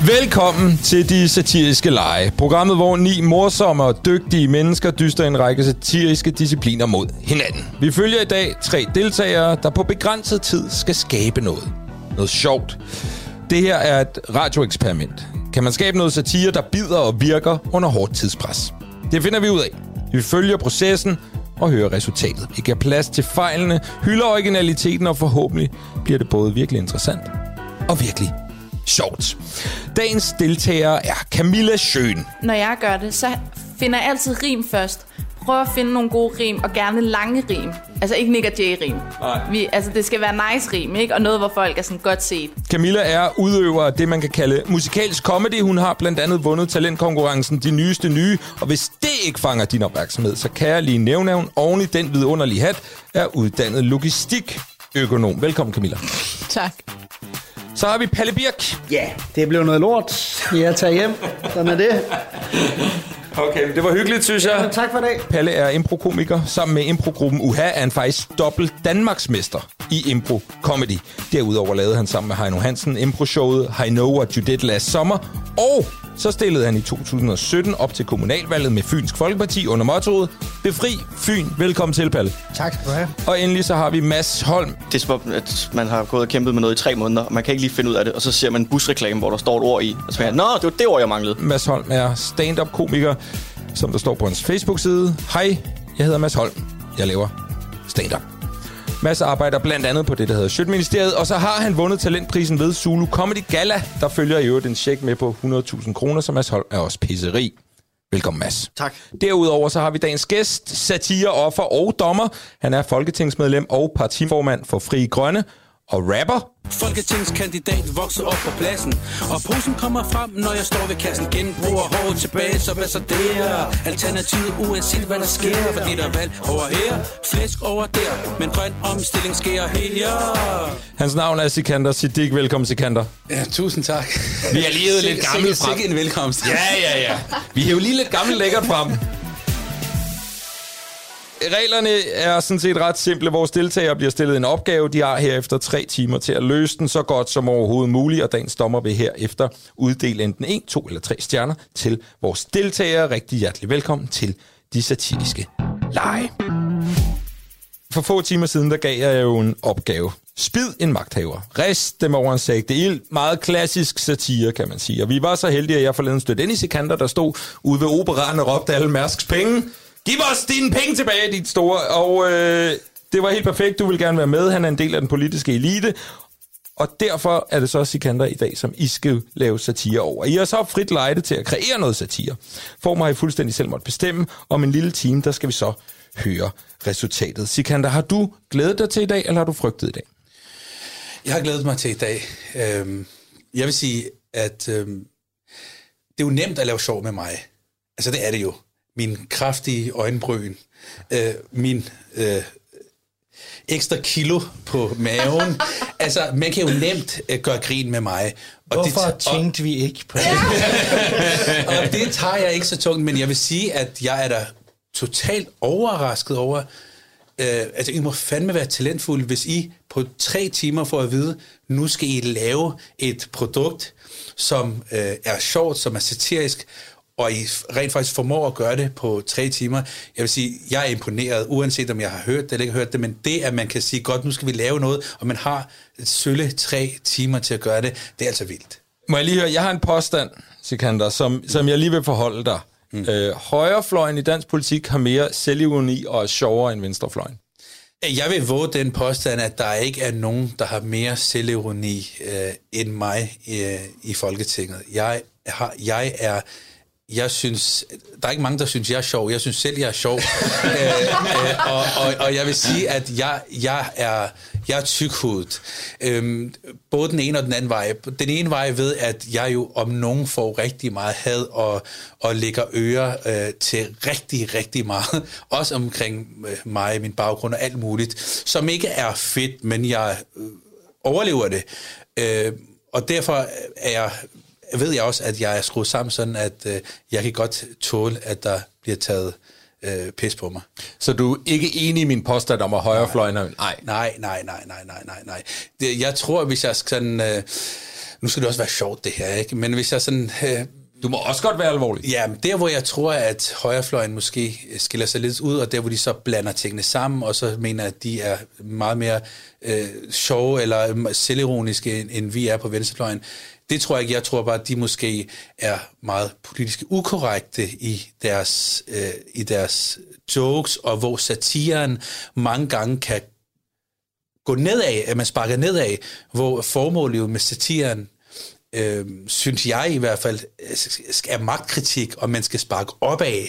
Velkommen til De Satiriske Lege. Programmet, hvor 9 morsomme og dygtige mennesker dyster en række satiriske discipliner mod hinanden. Vi følger i dag 3 deltagere, der på begrænset tid skal skabe noget. Noget sjovt. Det her er et radioeksperiment. Kan man skabe noget satire, der bider og virker under hårdt tidspres? Det finder vi ud af. Vi følger processen og hører resultatet. Vi giver plads til fejlene, hylder originaliteten, og forhåbentlig bliver det både virkelig interessant og virkelig sjovt. Dagens deltagere er Camilla Schøn. Når jeg gør det, så finder jeg altid rim først. Prøv at finde nogle gode rim, og gerne lange rim. Altså ikke Nick og Jay-rim. Det skal være nice rim, ikke? Og noget, hvor folk er sådan godt set. Camilla er udøver af det, man kan kalde musikalsk comedy. Hun har blandt andet vundet talentkonkurrencen De Nyeste Nye. Og hvis det ikke fanger din opmærksomhed, så kan jeg lige nævne oven i den vidunderlige hat, er uddannet logistikøkonom. Velkommen, Camilla. Tak. Så har vi Palle Birk. Ja, det blev noget lort. Jeg tager hjem. Sådan er det. Okay, det var hyggeligt, synes jeg. Ja, tak for det. Palle er improkomiker. Sammen med improgruppen UHA er han faktisk dobbelt Danmarksmester i impro-comedy. Derudover lavede han sammen med Heino Hansen impro-showet I Know What You Did Last Summer. Og så stillede han i 2017 op til kommunalvalget med Fynsk Folkeparti under mottoet Befri Fyn. Velkommen til, Palle. Tak skal du have. Og endelig så har vi Mads Holm. Det er som om, at man har gået og kæmpet med noget i 3 måneder, og man kan ikke lige finde ud af det, og så ser man en busreklame, hvor der står et ord i, og så siger nå, det var det ord, jeg manglede. Mads Holm er stand-up-komiker, som der står på hans Facebook-side. Hej, jeg hedder Mads Holm. Jeg laver stand-up. Mads arbejder blandt andet på det, der hedder Sjøtministeriet, og så har han vundet talentprisen ved Zulu Comedy Gala. Der følger i øvrigt en check med på 100.000 kroner, så Mads Holm er også pisseri. Velkommen, Mads. Tak. Derudover så har vi dagens gæst, satireoffer og dommer. Han er folketingsmedlem og partiformand for Frie Grønne og rapper. Folketingskandidat vokser op på pladsen, og posen kommer frem, når jeg står ved kassen. Genbruger hårdt tilbage, så hvad så der? Alternativet uanset hvad der sker, fordi der er valg over her, flæsk over der, men grøn omstilling sker her. Hans navn er Sikander Siddiq. Velkommen, Sikander. Ja, tusind tak. Vi er lige lidt gammel frem. Sikke en velkomst. Ja. Vi er jo lige lidt gammel lækkert frem. Reglerne er sådan set ret simple. Vores deltagere bliver stillet en opgave. De har herefter 3 timer til at løse den så godt som overhovedet muligt, og dagens dommer vil herefter uddele enten 1, 2 eller 3 stjerner til vores deltagere. Rigtig hjertelig velkommen til De Satiriske Lege. For få timer siden, der gav jeg jo en opgave. Spid en magthaver. Rist dem over en sægte ild. Meget klassisk satire, kan man sige. Og vi var så heldige, at jeg forleden stødte ind i Sikander, der stod ude ved operaen og råbte alle Mærsks penge. Giv os dine penge tilbage, dit store. Og det var helt perfekt. Du vil gerne være med. Han er en del af den politiske elite. Og derfor er det så Sikander i dag, som I skal lave satire over. I har så frit lejde til at kreere noget satire. Former har I fuldstændig selv måtte bestemme. Om en lille time, der skal vi så høre resultatet. Sikander, har du glædet dig til i dag, eller har du frygtet i dag? Jeg har glædet mig til i dag. Jeg vil sige, at det er jo nemt at lave sjov med mig. Altså, det er det jo. Min kraftige øjenbryn, min ekstra kilo på maven. Altså, man kan jo nemt gøre grin med mig. Og hvorfor tænkte vi ikke på det? Og det tager jeg ikke så tungt, men jeg vil sige, at jeg er da totalt overrasket over. Altså, I må fandme være talentfulde, hvis I på 3 timer får at vide, nu skal I lave et produkt, som er sjovt, som er satirisk, og I rent faktisk formår at gøre det på 3 timer. Jeg vil sige, jeg er imponeret, uanset om jeg har hørt det eller ikke hørt det, men det, at man kan sige, godt, nu skal vi lave noget, og man har sølle 3 timer til at gøre det, det er altså vildt. Må jeg lige høre, jeg har en påstand, Sikander, som jeg lige vil forholde dig. Højrefløjen i dansk politik har mere selvironi og er sjovere end venstrefløjen. Jeg vil våge den påstand, at der ikke er nogen, der har mere selvironi end mig i Folketinget. Jeg synes, der er ikke mange, der synes, jeg er sjov. Jeg synes selv, jeg er sjov. Og jeg vil sige, at jeg er tykhudet. Både den ene og den anden vej. Den ene vej ved, at jeg jo om nogen får rigtig meget had og lægger ører til rigtig, rigtig meget. Også omkring mig, min baggrund og alt muligt. Som ikke er fedt, men jeg overlever det. Og derfor ved jeg også, at jeg er skruet sammen sådan, at jeg kan godt tåle, at der bliver taget pis på mig. Så du er ikke enig i min påstand om, at højrefløjen er... Nej. Jeg tror, hvis jeg sådan nu skal det også være sjovt det her, ikke? Men hvis jeg sådan... Du må også godt være alvorlig. Ja, der hvor jeg tror, at højrefløjen måske skiller sig lidt ud, og der hvor de så blander tingene sammen, og så mener, at de er meget mere sjove eller selvironiske, end vi er på venstrefløjen. Det tror jeg ikke. Jeg tror bare, at de måske er meget politisk ukorrekte i deres jokes, og hvor satiren mange gange kan gå nedad, at man sparker nedad, hvor formålet med satiren, synes jeg i hvert fald, er magtkritik, og man skal sparke opad.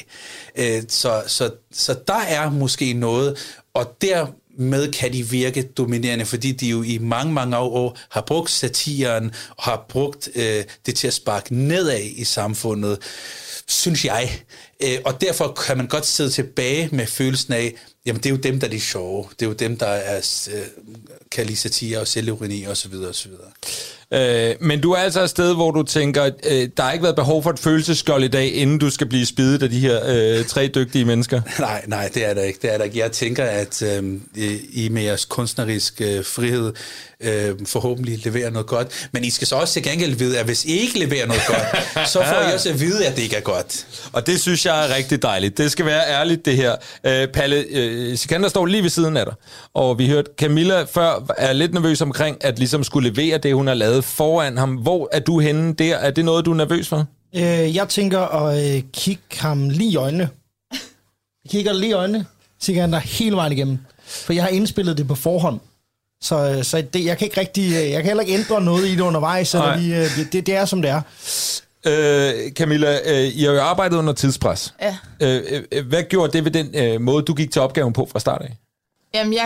Så der er måske noget, og dermed kan de virke dominerende, fordi de jo i mange, mange år har brugt satiren, og har brugt det til at sparke nedad i samfundet, synes jeg. Og derfor kan man godt sidde tilbage med følelsen af, jamen det er jo dem, der er de sjove. Det er jo dem, der kan lide satire og selvironi og så videre og så videre. Men du er altså et sted, hvor du tænker, der har ikke været behov for et følelsesskjold i dag, inden du skal blive spidet af de her 3 dygtige mennesker? Nej, det er der ikke. Jeg tænker, at I med jeres kunstneriske frihed forhåbentlig leverer noget godt. Men I skal så også til gengæld vide, at hvis I ikke leverer noget godt, så får I også at vide, at det ikke er godt. Og det synes jeg er rigtig dejligt. Det skal være ærligt, det her. Palle, Sikander står lige ved siden af dig, og vi hørte Camilla før er lidt nervøs omkring, at ligesom skulle levere det, hun har lavet foran ham. Hvor er du henne der? Er det noget, du er nervøs for? Jeg tænker at kigge ham lige i øjnene. Jeg kigger lige i øjnene, Sikander, hele vejen igennem. For jeg har indspillet det på forhånd. Så det, jeg kan ikke rigtig, jeg kan heller ikke ændre noget i det undervejs. Det er, som det er. Camilla, I har jo arbejdet under tidspres. Ja. Hvad gjorde det ved den måde, du gik til opgaven på fra start af? Jamen,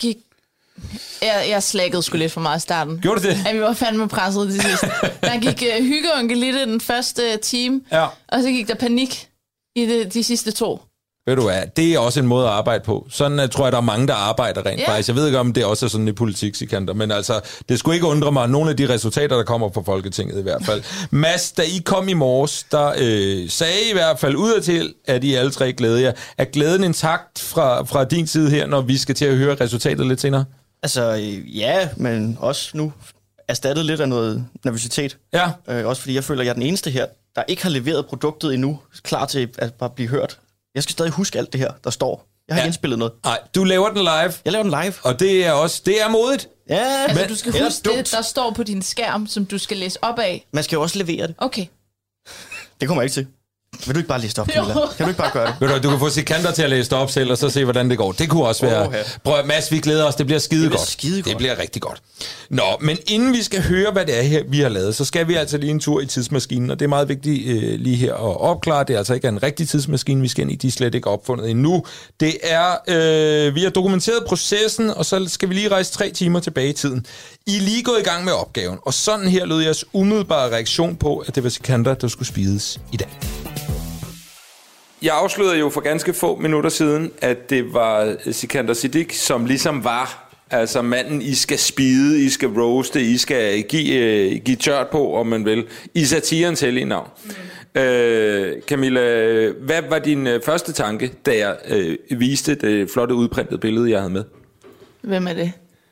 jeg slækkede sgu lidt for meget i starten. Gjorde du det? Ja, vi var fandme presset det sidste. Der gik hyggeonke lidt i den første time, og så gik der panik i de sidste 2. Ved du hvad, det er også en måde at arbejde på. Sådan tror jeg, der er mange, der arbejder rent faktisk. Jeg ved ikke, om det også er sådan i politik, Sikander, men altså, det skulle ikke undre mig, nogle af de resultater, der kommer fra Folketinget i hvert fald. Mads, da I kom i morges, der sagde I hvert fald udadtil, at I alle 3 glæder jer. Er glæden intakt fra din side her, når vi skal til at høre resultatet lidt senere? Altså, ja, men også nu erstattet lidt af noget nervøsitet. Ja. Også fordi jeg føler, at jeg er den eneste her, der ikke har leveret produktet endnu, klar til at bare blive hørt. Jeg skal stadig huske alt det her, der står. Jeg har ikke indspillet noget. Nej, du laver den live. Jeg laver den live. Og det er modigt. Ja, altså, men du skal huske det, der står på din skærm, som du skal læse op af. Man skal jo også levere det. Okay. Det kommer jeg ikke til. Vil du ikke bare læse det op, Camilla? Kan du ikke bare gøre det? Ved du kan få Sikander til at læse det op selv, og så se, hvordan det går. Det kunne også være... Prøv, Mads, vi glæder os. Det bliver skidegodt. Det bliver rigtig godt. Nå, men inden vi skal høre, hvad det er her, vi har lavet, så skal vi altså lige en tur i tidsmaskinen, og det er meget vigtigt lige her at opklare. Det er altså ikke en rigtig tidsmaskine, vi skal ind i. De er slet ikke opfundet endnu. Det er... vi har dokumenteret processen, og så skal vi lige rejse 3 timer tilbage i tiden. I er lige gået i gang med opgaven, og sådan her lød jeres umiddelbare reaktion på, at det var Sikander, der skulle spides i dag. Jeg afslørede jo for ganske få minutter siden, at det var Sikander Siddique, som ligesom var altså manden, I skal spide, I skal roaste, I skal give tørt på, om man vil, i satirens hellige navn. Camilla, hvad var din første tanke, da jeg viste det flotte udprintede billede, jeg havde med? Hvem er det?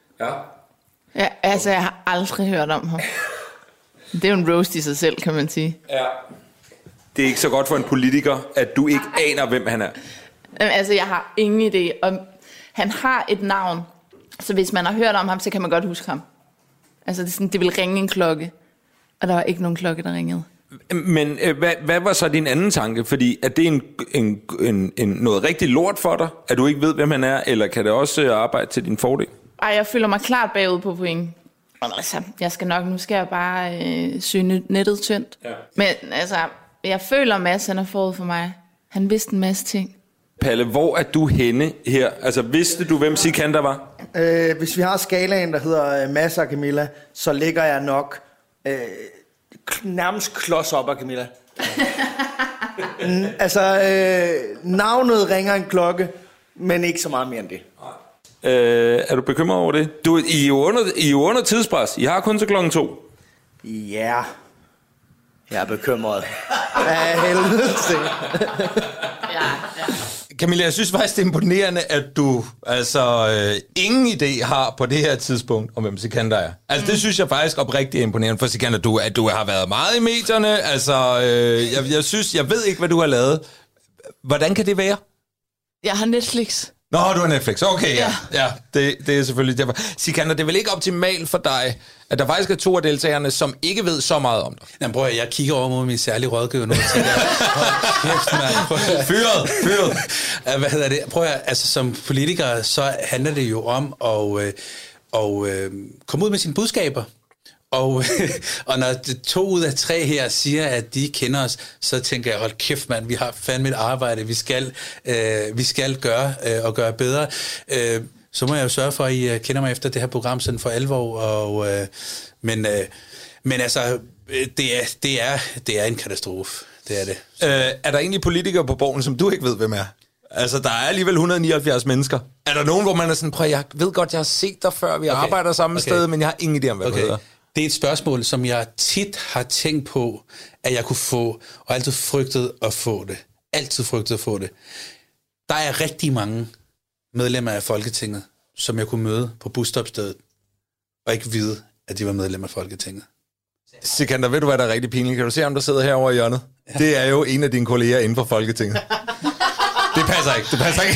Ja, altså, jeg har aldrig hørt om ham. Det er jo en roast i sig selv, kan man sige. Ja. Det er ikke så godt for en politiker, at du ikke aner, hvem han er. Altså, jeg har ingen idé. Og han har et navn, så hvis man har hørt om ham, så kan man godt huske ham. Altså, det vil ringe en klokke. Og der var ikke nogen klokke, der ringede. Men hvad var så din anden tanke? Fordi er det noget rigtig lort for dig, at du ikke ved, hvem han er, eller kan det også arbejde til din fordel? Ej, jeg føler mig klart bagud på point. Altså, nu skal jeg bare søge nettet tyndt. Ja. Men altså... Jeg føler, Mads, han er forud for mig. Han vidste en masse ting. Palle, hvor er du henne her? Altså, vidste du, hvem Sikander var? Hvis vi har skalaen, der hedder Mads og Camilla, så ligger jeg nok nærmest klods op af Camilla. Navnet ringer en klokke, men ikke så meget mere end det. Er du bekymret over det? I er jo under tidspres. I har kun til 2:00. Ja. Jeg er bekymret. Af helvede til. Camilla, jeg synes faktisk, det er imponerende, at du ingen idé har på det her tidspunkt, om hvem Sikander er. Altså, det synes jeg faktisk oprigtigt er imponerende for Sikander, at du har været meget i medierne. Altså, jeg ved ikke, hvad du har lavet. Hvordan kan det være? Jeg har Netflix. Nå, du har Netflix. Okay, ja. Det er selvfølgelig derfor. Sikander, det er vel ikke optimalt for dig, at der faktisk er 2 af deltagerne, som ikke ved så meget om dig? Jamen, prøv at jeg kigger over mod min særlige rådgiver nu. Fyret. Hvad hedder det? Prøv at, altså, som politiker, så handler det jo om at komme ud med sine budskaber. Og når 2 ud af 3 her siger, at de kender os, så tænker jeg, hold kæft mand, vi har fandme et arbejde, vi skal gøre bedre. Så må jeg jo sørge for, at I kender mig efter det her program sådan for alvor. Men altså, det er en katastrofe. Det er det. Er der egentlig politikere på Borgen, som du ikke ved, hvem er? Altså, der er alligevel 179 mennesker. Er der nogen, hvor man er sådan, prøv, jeg ved godt, jeg har set dig før, vi arbejder samme sted, men jeg har ingen idé om, hvad du hedder. Det er et spørgsmål, som jeg tit har tænkt på, at jeg kunne få, og altid frygtet at få det. Der er rigtig mange medlemmer af Folketinget, som jeg kunne møde på busstopstedet, og ikke vide, at de var medlemmer af Folketinget. Sikander, ved du, hvad der er rigtig pinligt? Kan du se ham, der sidder herovre i hjørnet? Ja. Det er jo en af dine kolleger inden for Folketinget. Det passer ikke.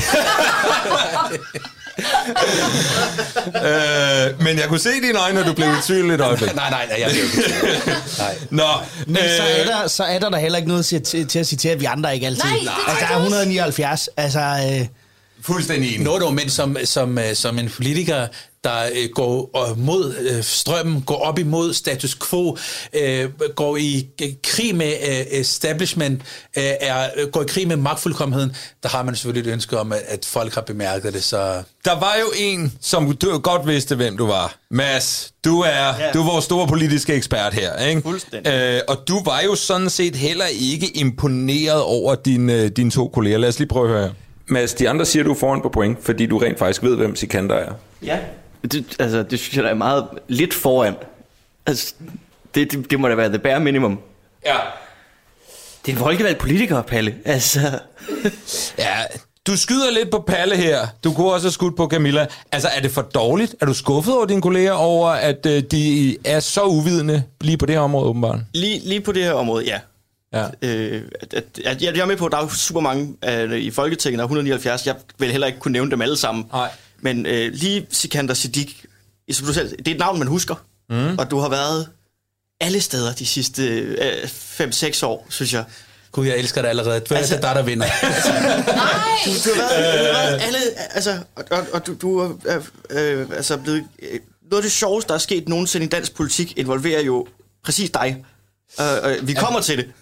Men jeg kunne se dine øjne, når du blev i tvivl et øjeblik. Nej, jeg blev ikke. Nå, men så er der heller ikke noget til at citere, at vi andre ikke altid. Nej, altså, der er 179. Altså, fuldstændig enig. Men som en politiker, der går mod strømmen, går op imod status quo, går i krig med establishment, går i krig med magtfuldkommenheden, der har man selvfølgelig et ønske om, at folk har bemærket det. Så der var jo en, som du godt vidste, hvem du var. Mads, du er vores store politiske ekspert her, ikke? Fuldstændig. Og du var jo sådan set heller ikke imponeret over dine 2 kolleger. Lad os lige prøve at høre. Mads, de andre siger, du er foran på point, fordi du rent faktisk ved, hvem Sikander er. Ja, det synes jeg, der er meget lidt foran. Altså, det må da være the bare minimum. Ja. Det er en folkevalgt politiker, Palle. Altså. Ja, du skyder lidt på Palle her. Du kunne også have skudt på Camilla. Altså, er det for dårligt? Er du skuffet over dine kolleger over, at de er så uvidende lige på det her område, åbenbart? Lige på det her område, ja. Ja. Jeg er med på, at der er super mange i Folketinget, der er 179. Jeg vil heller ikke kunne nævne dem alle sammen. Nej. Men lige Sikander Siddique, det er et navn, man husker. Og du har været alle steder de sidste 5-6 år, synes jeg. Gud, jeg elsker dig allerede. Det er dig, der vinder. Du har været alle... Altså, og du er blevet... Noget af det sjoveste, der er sket nogensinde i dansk politik, involverer jo præcis dig. Vi kommer til det.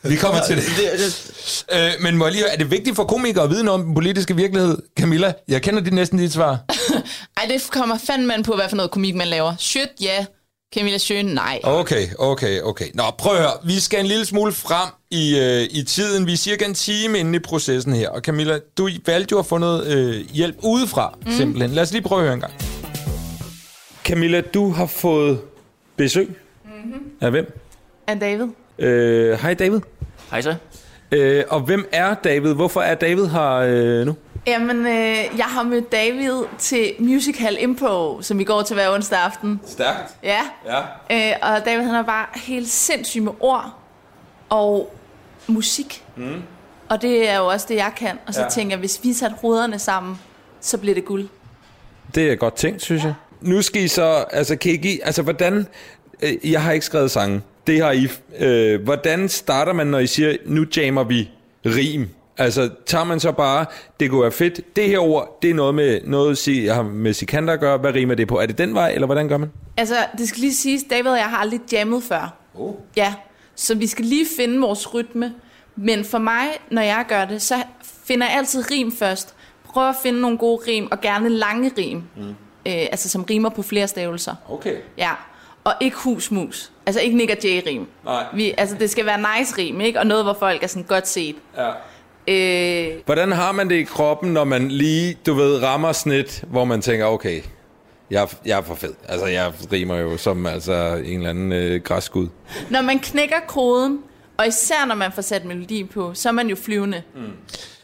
Men må jeg lige, er det vigtigt for komikere at vide noget om den politiske virkelighed? Camilla, jeg kender næsten dit svar. Ej, det kommer fandme på, hvad for noget komik man laver. Shit, ja. Camilla Schøn, nej. Okay. Nå, prøv at høre. Vi skal en lille smule frem i tiden. Vi er cirka en time inde i processen her. Og Camilla, du valgte jo at få noget hjælp udefra, simpelthen. Lad os lige prøve at høre en gang. Camilla, du har fået besøg. Af hvem? Af David. Hej David. Hej så. Og hvem er David? Hvorfor er David her nu? Jamen, jeg har mødt David til Musical Impro, som vi går til hver onsdag aften. Stærkt. Ja. Og David, han er bare helt sindssyg med ord og musik. Og det er jo også det, jeg kan. Og så tænker jeg, hvis vi tager hovederne sammen, så bliver det guld. Det er godt tænkt, synes jeg. Nu skal I så, kan I give, hvordan, jeg har ikke skrevet sange. Det har I. Hvordan starter man, når I siger, nu jammer vi rim? Altså, tager man så bare, det kunne være fedt, det her ord, det er noget med Sikander at gøre, hvad rimer det på? Er det den vej, eller hvordan gør man? Altså, det skal lige siges, David og jeg har aldrig jammet før. Ja, så vi skal lige finde vores rytme. Men for mig, når jeg gør det, så finder jeg altid rim først. Prøv at finde nogle gode rim, og gerne lange rim. Som rimer på flere stavelser. Okay. Ja, og ikke husmus. Altså ikke Nick og Jay-rim. Nej. Det skal være nice-rim, ikke? Og noget, hvor folk er sådan godt set. Ja. Hvordan har man det i kroppen, når man lige, rammer snit, hvor man tænker, okay, jeg er for fed. Altså, jeg rimer jo som en eller anden græsskud. Når man knækker koden, og især når man får sat melodi på, så er man jo flyvende.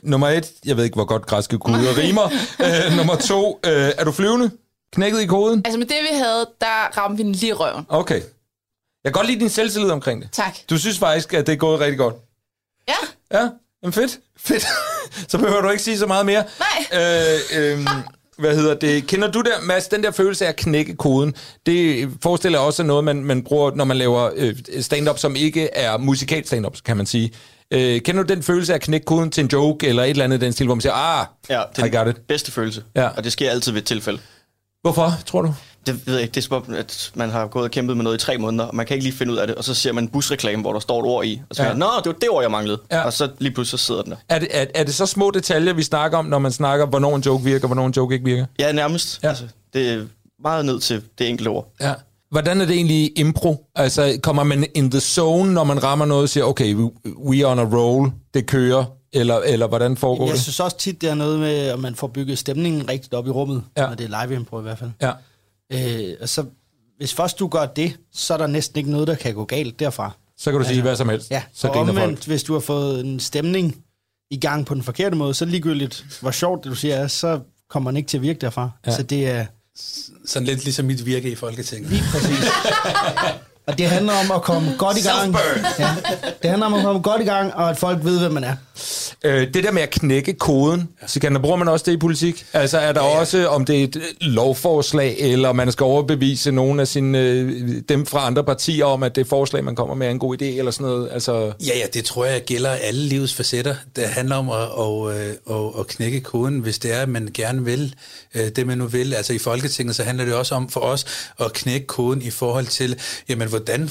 Nummer 1, jeg ved ikke, hvor godt græske koder rimer. Nummer 2, er du flyvende? Knækket i koden? Altså med det, vi havde, der ramte vi den lige i røven. Okay. Jeg kan godt lide din selvtillid omkring det. Tak. Du synes faktisk, at det er gået rigtig godt? Ja. Ja, men fedt. Så behøver du ikke sige så meget mere. Nej. Hvad hedder det? Kender du der, Mads, den der følelse af at knække koden? Det forestiller også noget, man bruger, når man laver stand-up, som ikke er musikalt stand-up, kan man sige. Kender du den følelse af at knække koden til en joke, eller et eller andet den stil, hvor man siger, ja, det I got it. Bedste følelse. Ja. Og det sker altid ved et tilfælde. Hvorfor, tror du? Det ved jeg ikke. Det er som om, at man har gået og kæmpet med noget i 3 måneder, og man kan ikke lige finde ud af det. Og så ser man en busreklame, hvor der står et ord i. Og så det var det ord, jeg manglede. Ja. Og så lige pludselig så sidder den der. Er det så små detaljer, vi snakker om, når man snakker, hvornår en joke virker, og hvornår en joke ikke virker? Ja, nærmest. Ja. Altså, det er meget ned til det enkelte ord. Ja. Hvordan er det egentlig impro? Altså, kommer man in the zone, når man rammer noget og siger, okay, we on a roll, det kører, eller hvordan foregår det? Jeg synes også tit, det er noget med, at man får bygget stemningen rigtigt op i rummet, når det er live impro i hvert fald. Ja. Og så, hvis først du gør det, så er der næsten ikke noget, der kan gå galt derfra. Så kan du sige hvad som helst. Ja, så og omvendt, hvis du har fået en stemning i gang på den forkerte måde, så ligegyldigt, hvor sjovt det du siger er, så kommer man ikke til at virke derfra. Ja. Så det er... Sådan lidt ligesom mit virke i Folketinget. Lige præcis. Og det handler om at komme godt i gang. Ja, det handler om at komme godt i gang, og at folk ved, hvem man er. Det der med at knække koden, så bruger man også det i politik? Altså er der også, om det er et lovforslag, eller man skal overbevise nogle af dem fra andre partier om, at det forslag, man kommer med, er en god idé, eller sådan noget? Altså... Ja, det tror jeg gælder alle livets facetter. Det handler om at knække koden, hvis det er, at man gerne vil det, man nu vil. Altså i Folketinget, så handler det også om for os at knække koden i forhold til, jamen, hvordan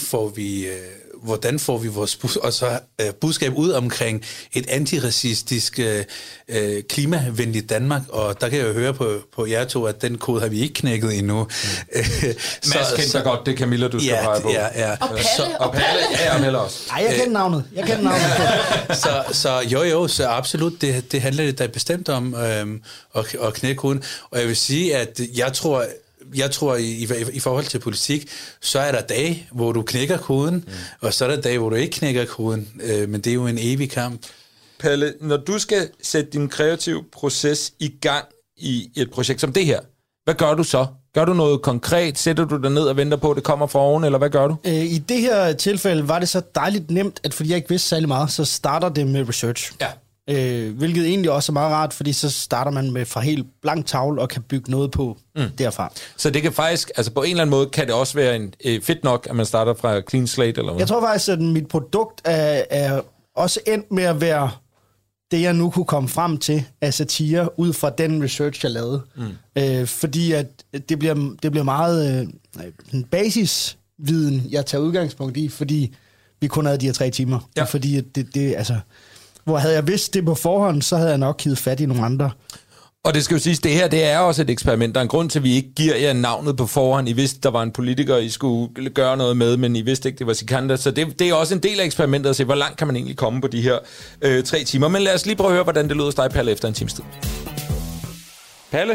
får vi vores budskab ud omkring et antiracistisk, klimavenligt Danmark, og der kan jeg jo høre på jer to, at den kode har vi ikke knækket endnu. Mads kender godt det, Camilla, du skal pege på. Ja. Og Palle. Ja, og Palle også. Ej, jeg kender navnet. Så absolut, det handler da bestemt om at knække koden, og jeg vil sige, at jeg tror i forhold til politik, så er der dage, hvor du knækker koden, og så er der dage, hvor du ikke knækker koden, men det er jo en evig kamp. Palle, når du skal sætte din kreative proces i gang i et projekt som det her, hvad gør du så? Gør du noget konkret? Sætter du dig ned og venter på, at det kommer fra oven, eller hvad gør du? I det her tilfælde var det så dejligt nemt, at fordi jeg ikke vidste særlig meget, så starter det med research. Ja. Hvilket egentlig også er meget rart, fordi så starter man med fra helt blank tavle og kan bygge noget på derfra. Så det kan faktisk, altså på en eller anden måde, kan det også være fedt nok, at man starter fra clean slate, eller hvad? Jeg tror faktisk, at mit produkt er også endt med at være det, jeg nu kunne komme frem til af satire, ud fra den research, jeg lavede. Fordi at det bliver meget en basisviden, jeg tager udgangspunkt i, fordi vi kun havde de her 3 timer. Ja. Fordi det altså... Hvor havde jeg vidst det på forhånd, så havde jeg nok givet fat i nogle andre. Og det skal jo siges, det her det er også et eksperiment. Der er en grund til, at vi ikke giver jer navnet på forhånd. I vidste, der var en politiker, I skulle gøre noget med, men I vidste ikke, det var Sikander. Så det er også en del af eksperimentet at se, hvor langt kan man egentlig komme på de her 3 timer. Men lad os lige prøve at høre, hvordan det lød hos dig, Palle, efter en times tid. Palle?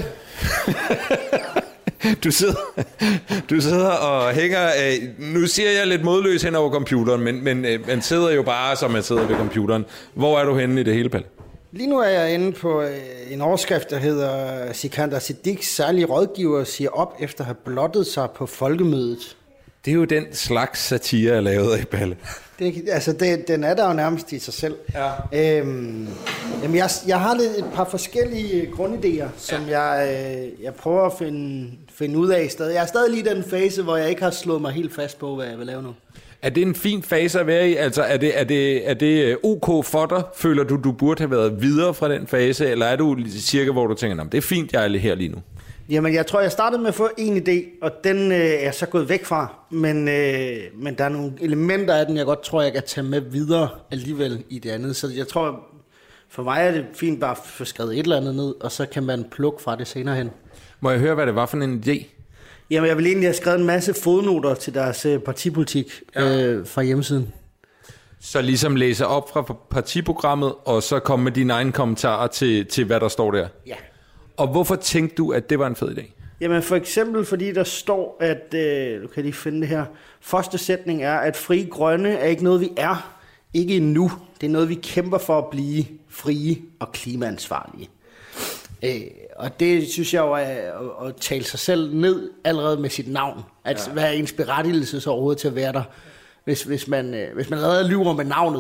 Du sidder og hænger... nu siger jeg lidt modløs hen over computeren, men man sidder jo bare, som man sidder ved computeren. Hvor er du henne i det hele, Palle? Lige nu er jeg inde på en overskrift, der hedder Sikander Siddiques særlige rådgiver siger op efter at have blottet sig på folkemødet. Det er jo den slags satire, jeg lavede af, Palle. Den er der jo nærmest i sig selv. Ja. Jamen jeg har et par forskellige grundidéer, som jeg prøver at finde ud af stadig. Jeg er stadig lige i den fase, hvor jeg ikke har slået mig helt fast på, hvad jeg vil lave nu. Er det en fin fase at være i? Altså, er det ok for dig? Føler du burde have været videre fra den fase? Eller er du cirka, hvor du tænker, det er fint, jeg er her lige nu? Jamen, jeg tror, jeg startede med at få en idé, og den er jeg så gået væk fra. Men der er nogle elementer af den, jeg godt tror, jeg kan tage med videre alligevel i det andet. Så jeg tror, for mig er det fint bare at få skrevet et eller andet ned, og så kan man plukke fra det senere hen. Må jeg høre, hvad det var for en idé? Jamen, jeg vil egentlig have skrevet en masse fodnoter til deres partipolitik fra hjemmesiden. Så ligesom læse op fra partiprogrammet, og så komme med dine egne kommentarer til hvad der står der? Ja. Og hvorfor tænkte du, at det var en fed idé? Jamen for eksempel, fordi der står, at, du kan lige finde det her, første sætning er, at Frie Grønne er ikke noget, vi er. ikke endnu. Det er noget, vi kæmper for at blive frie og klimaansvarlige. Og det synes jeg jo er at tale sig selv ned allerede med sit navn. Altså, hvad er ens berettigelse så overhovedet til at være der? Hvis man allerede lyver med navnet,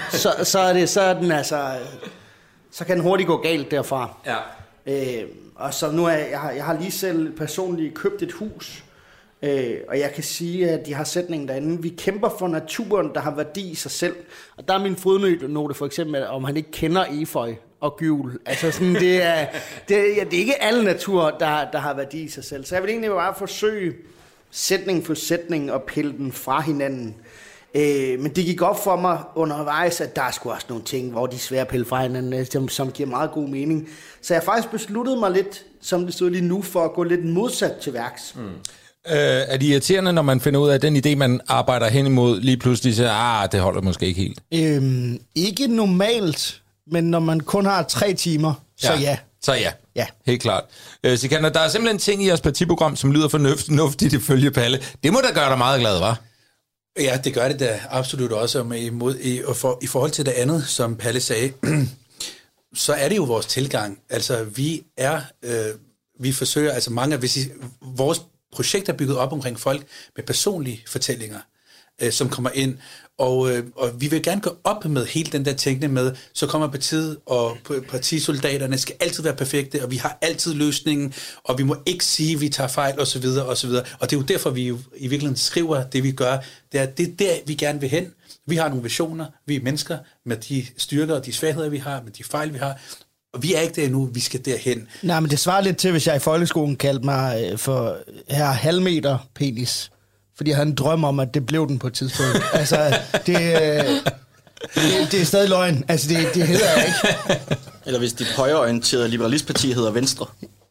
så kan den hurtigt gå galt derfra. Ja. Og så nu jeg har lige selv personligt købt et hus, og jeg kan sige, at de har sætningen derinde: vi kæmper for naturen, der har værdi i sig selv. Og der er min fodnote for eksempel, om han ikke kender efeu og gyvel. Altså sådan, det er ikke alle natur, der har værdi i sig selv. Så jeg vil egentlig bare forsøge sætning for sætning at pille den fra hinanden. Men det gik op for mig undervejs, at der er sgu også nogle ting, hvor de er svære at pille fra hinanden, som giver meget god mening. Så jeg har faktisk besluttet mig lidt, som det stod lige nu, for at gå lidt modsat til værks. Er det irriterende, når man finder ud af, at den idé, man arbejder hen imod, lige pludselig siger, det holder måske ikke helt? Ikke normalt, men når man kun har 3 timer, så ja. Så ja, helt klart. Sikander, der er simpelthen ting i jeres partiprogram, som lyder fornuftigt ifølge Palle. Det må da gøre dig meget glad, hva'? Ja, det gør det da absolut også. I forhold til det andet, som Palle sagde, så er det jo vores tilgang. Altså, vi forsøger, altså mange af vores projekt er bygget op omkring folk med personlige fortællinger, som kommer ind, og vi vil gerne gå op med hele den der tænkning med, så kommer partiet, og partisoldaterne skal altid være perfekte, og vi har altid løsningen, og vi må ikke sige, at vi tager fejl, osv., osv. Og det er jo derfor, vi jo i virkeligheden skriver det, vi gør. Det er der, vi gerne vil hen. Vi har nogle visioner, vi er mennesker, med de styrker og de svagheder, vi har, med de fejl, vi har. Og vi er ikke der endnu, vi skal derhen. Nej, men det svarer lidt til, hvis jeg i folkeskolen kaldte mig for her halvmeter penis. Fordi jeg havde en drøm om, at det blev den på et tidspunkt. Altså, det er stadig løgn. Altså, det hedder jeg ikke. Eller hvis dit højreorienterede liberalistparti hedder Venstre.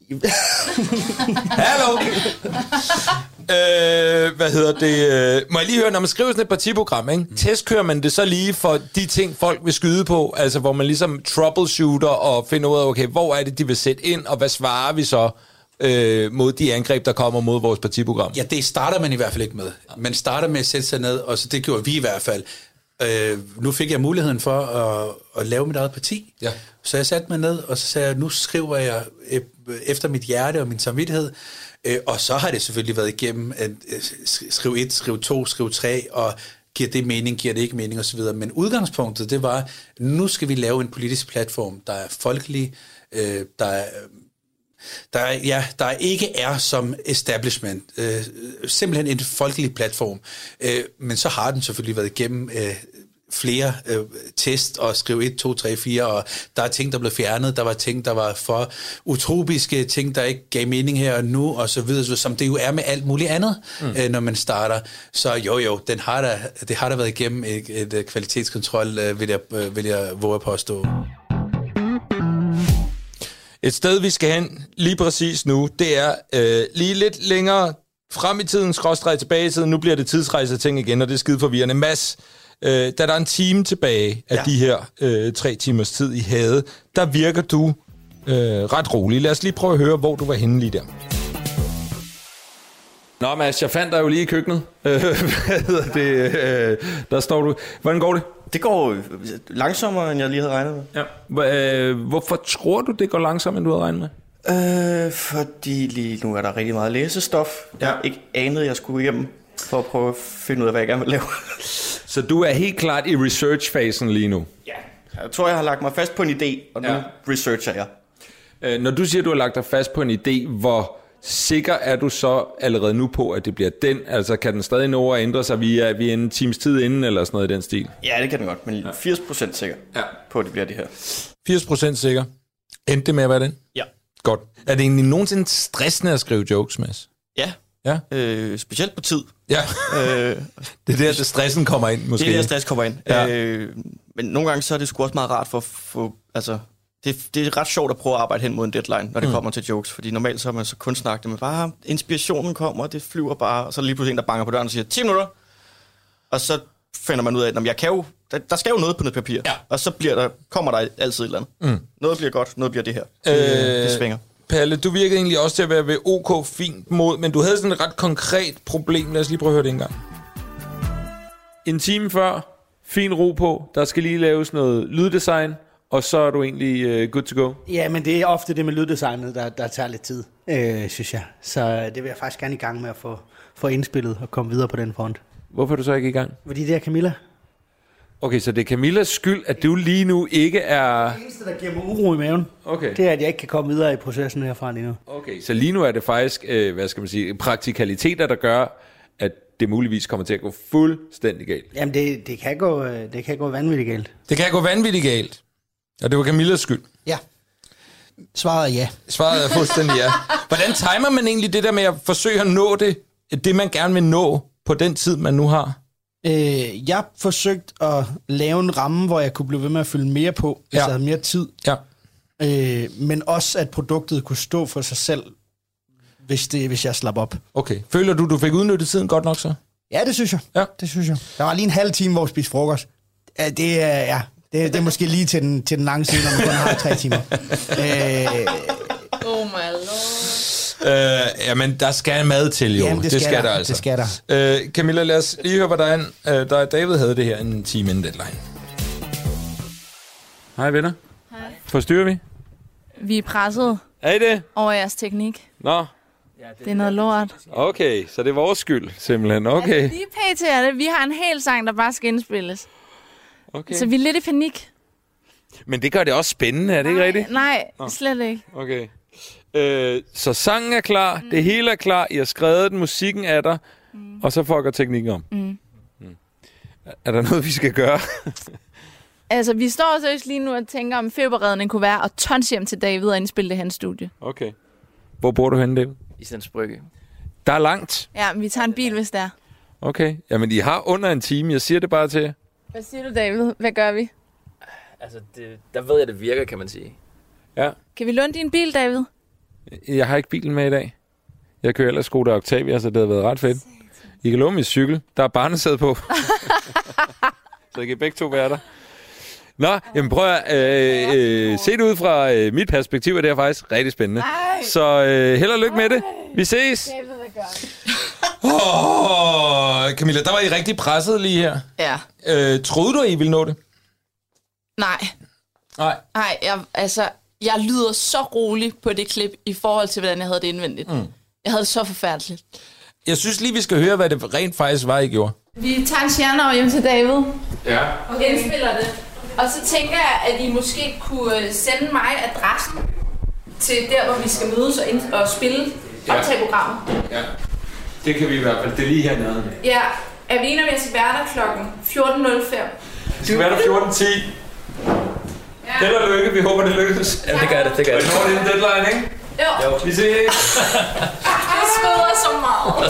Hallo! Hvad hedder det? Må jeg lige høre, når man skriver sådan et partiprogram, ikke? Testkører man det så lige for de ting, folk vil skyde på? Altså, hvor man ligesom troubleshooter og finder ud af, okay, hvor er det, de vil sætte ind, og hvad svarer vi så mod de angreb, der kommer mod vores partiprogram? Ja, det starter man i hvert fald ikke med. Man starter med at sætte sig ned, og så det gjorde vi i hvert fald. Nu fik jeg muligheden for at lave mit eget parti. Ja. Så jeg satte mig ned, og så sagde jeg, nu skriver jeg efter mit hjerte og min samvittighed. Og så har det selvfølgelig været igennem at skrive 1, skrive 2, skrive 3, og giver det mening, giver det ikke mening osv. Men udgangspunktet, det var, nu skal vi lave en politisk platform, der er folkelig, der ikke er som establishment. Simpelthen en folkelig platform. Men så har den selvfølgelig været igennem flere test og skrive 1, 2, 3, 4, og der er ting, der blev fjernet, der var ting, der var for utopiske, ting, der ikke gav mening her og nu, og så videre, som det jo er med alt muligt andet, når man starter. Så jo, det har der været igennem et kvalitetskontrol, vil jeg våge at påstå. Et sted, vi skal hen lige præcis nu, det er lige lidt længere frem i tiden, skråstreg tilbage i tiden. Nu bliver det tidsrejseting igen, og det er skide forvirrende. Mads, da der er en time tilbage af de her 3 timers tid, I havde, der virker du ret rolig. Lad os lige prøve at høre, hvor du var henne lige der. Nå, Mads, jeg fandt dig jo lige i køkkenet. Hvad hedder det? Der står du. Hvordan går det? Det går langsommere, end jeg lige havde regnet med. Ja. Hvorfor tror du, det går langsommere, end du havde regnet med? Fordi lige nu er der rigtig meget læsestof. Jeg ikke anede, jeg skulle hjem for at prøve at finde ud af, hvad jeg gerne vil lave. Så du er helt klart i research-fasen lige nu? Ja. Jeg tror, jeg har lagt mig fast på en idé, og nu researcher jeg. Når du siger, at du har lagt dig fast på en idé, hvor sikker er du så allerede nu på, at det bliver den? Altså, kan den stadig nå at ændre sig? Vi er en times tid inden, eller sådan noget i den stil? Ja, det kan den godt, men 80% sikker på, at det bliver det her. 80% sikker. Endte det med at være den? Ja. Godt. Er det egentlig nogensinde stressende at skrive jokes, Mads? Ja. Specielt på tid. Ja. Det er der, stressen kommer ind, måske. Det er der, stress kommer ind. Ja. Men nogle gange, så er det sgu også meget rart for at få... Altså, det er ret sjovt at prøve at arbejde hen mod en deadline, når det kommer til jokes. Fordi normalt så er man så kun snakket med bare, inspirationen kommer, det flyver bare, og så er der lige pludselig en, der banker på døren og siger, 10 minutter. Og så finder man ud af, at jeg kan jo, der skal jo noget på noget papir. Ja. Og så kommer der altid et eller andet. Noget bliver godt, noget bliver det her. Det svinger. Palle, du virkede egentlig også til at være ved OK fint mod, men du havde sådan et ret konkret problem. Lad os lige prøve at høre det en gang. En time før, fin ro på, der skal lige laves noget lyddesign, og så er du egentlig good to go. Ja, men det er ofte det med lyddesignet, der tager lidt tid, synes jeg. Så det vil jeg faktisk gerne i gang med at få indspillet og komme videre på den front. Hvorfor er du så ikke i gang? Fordi det er Camilla. Okay, så det er Camillas skyld, at du lige nu ikke er... Det eneste, der giver mig uro i maven, Okay. det er, at jeg ikke kan komme videre i processen herfra lige nu. Okay, så lige nu er det faktisk, praktikaliteter, der gør, at det muligvis kommer til at gå fuldstændig galt. Jamen, det kan gå vanvittigt galt. Det kan gå vanvittigt galt. Og det var Camillas skyld. Ja. Svaret er ja. Svaret er fuldstændig ja. Hvordan timer man egentlig det der med at forsøge at nå det man gerne vil nå på den tid, man nu har? Jeg forsøgte at lave en ramme, hvor jeg kunne blive ved med at fylde mere på, hvis jeg havde mere tid. Ja. Men også, at produktet kunne stå for sig selv, hvis jeg slap op. Okay. Føler du fik udnyttet tiden godt nok så? Ja, det synes jeg. Ja. Det synes jeg. Der var lige en halv time, hvor vi spiste frokost. Det er måske lige til den lange side, når man kun har 3 timer. Oh my lord. Jamen, der skal mad til, jo. Jamen, det skal der altså. Det skal der. Camilla, lad os lige høre, hvordan David havde det her en time inden deadline. Hej venner. Hej. Forstyrrer vi? Vi er presset Er I det? over jeres teknik. Nå, Det er noget lort. okay, så det er vores skyld, simpelthen. Okay. Altså, lige pt. er det. Vi har en hel sang, der bare skal indspilles. Okay. Så vi er lidt i panik. Men det gør det også spændende, er det ikke rigtigt? Nej, slet ikke. Okay. Så sangen er klar, det hele er klar, I har skrevet den, musikken er der, og så fucker teknikken om. Er der noget, vi skal gøre? Altså, vi står seriøst lige nu og tænker, om februarredning kunne være at tons hjem til David og indspille det hans studie. Okay. Hvor bor du henne, David? I Sands Brygge. Der er langt. Ja, men vi tager en bil, hvis det er. Okay. Jamen, I har under en time. Jeg siger det bare til jer. Hvad siger du, David? Hvad gør vi? Altså, der ved jeg, det virker, kan man sige. Ja. Kan vi låne din bil, David? Jeg har ikke bilen med i dag. Jeg kører ellers Skoda Octavia, så det har været ret fedt. I kan låne min cykel. Der er barnesæde på. Så I kan begge to være der. Nå, jamen prøv at se det ud fra mit perspektiv, er det her faktisk rigtig spændende. Ej. Så held og lykke med det. Vi ses. David, hvad gør vi? Camilla, der var I rigtig presset lige her. Ja. Troede du, at I ville nå det? Nej. Nej. Nej, jeg lyder så rolig på det klip i forhold til, hvordan jeg havde det indvendigt. Jeg havde det så forfærdeligt. Jeg synes lige, vi skal høre, hvad det rent faktisk var, I gjorde. Vi tager en stjerne hjem til David. Ja. Og indspiller det. Og så tænker jeg, at I måske kunne sende mig adressen til der, hvor vi skal mødes og spille optageprogrammet. Ja, det kan vi i hvert fald. Det er lige hernede. Ja, er vi enige om, at jeg skal være der klokken 14.05? Vi skal være der 14.10. Ja. Held og lykke. Vi håber, det lykkes. Ja, det gør det. Og I når det en deadline, ikke? Jo. Vi ses. Jeg sveder så meget.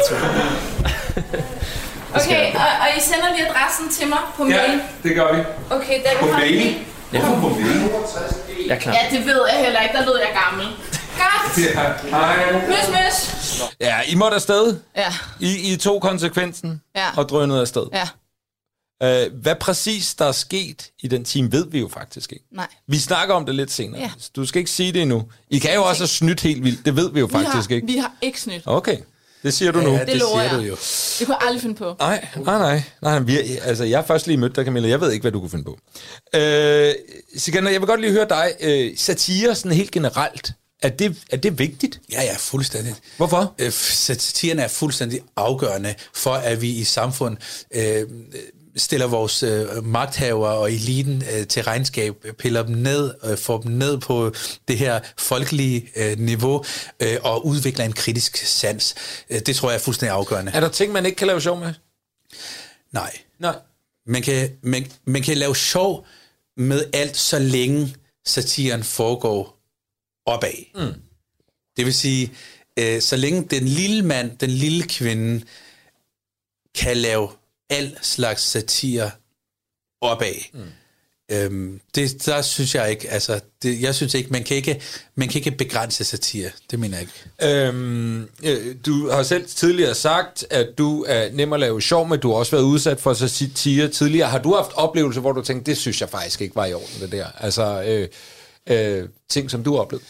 Okay, og I sender lige adressen til mig på mail? Ja, det gør vi. Okay, der På mail? Hvorfor på mail? Jeg er klar. Ja, det ved jeg heller ikke. Der lød jeg gammel. Godt. Ja, hej. Møs. Ja, I måtte afsted. Ja. I tog konsekvensen og drønede afsted. Ja. Hvad præcis der er sket i den time, ved vi jo faktisk ikke. Nej. Vi snakker om det lidt senere. Ja. Du skal ikke sige det endnu. I kan jo også have snydt helt vildt. Det ved vi jo faktisk ikke. Vi har ikke snydt. Okay, det siger du nu. Det lover siger jeg. du jo. Det kunne jeg aldrig finde på. Nej. Altså, jeg har først lige mødt dig, Camilla. Jeg ved ikke, hvad du kunne finde på. Sikander, jeg vil godt lige høre dig. Satire sådan helt generelt. Er det vigtigt? Ja, fuldstændig. Hvorfor? Satiren er fuldstændig afgørende for, at vi i samfund stiller vores magthavere og eliten til regnskab, piller dem ned, får dem ned på det her folkelige niveau og udvikler en kritisk sans. Det tror jeg er fuldstændig afgørende. Er der ting, man ikke kan lave sjov med? Nej. Nej. Man kan lave sjov med alt, så længe satiren foregår opad. Det vil sige, så længe den lille mand, den lille kvinde, kan lave al slags satire opad. Der synes jeg ikke, altså, jeg synes ikke, man kan ikke begrænse satire. Det mener jeg ikke. Du har selv tidligere sagt, at du er nem at lave sjov med. Du har også været udsat for satire tidligere. Har du haft oplevelser, hvor du tænkte, det synes jeg faktisk ikke var i orden, det der? Altså, ting, som du har oplevet?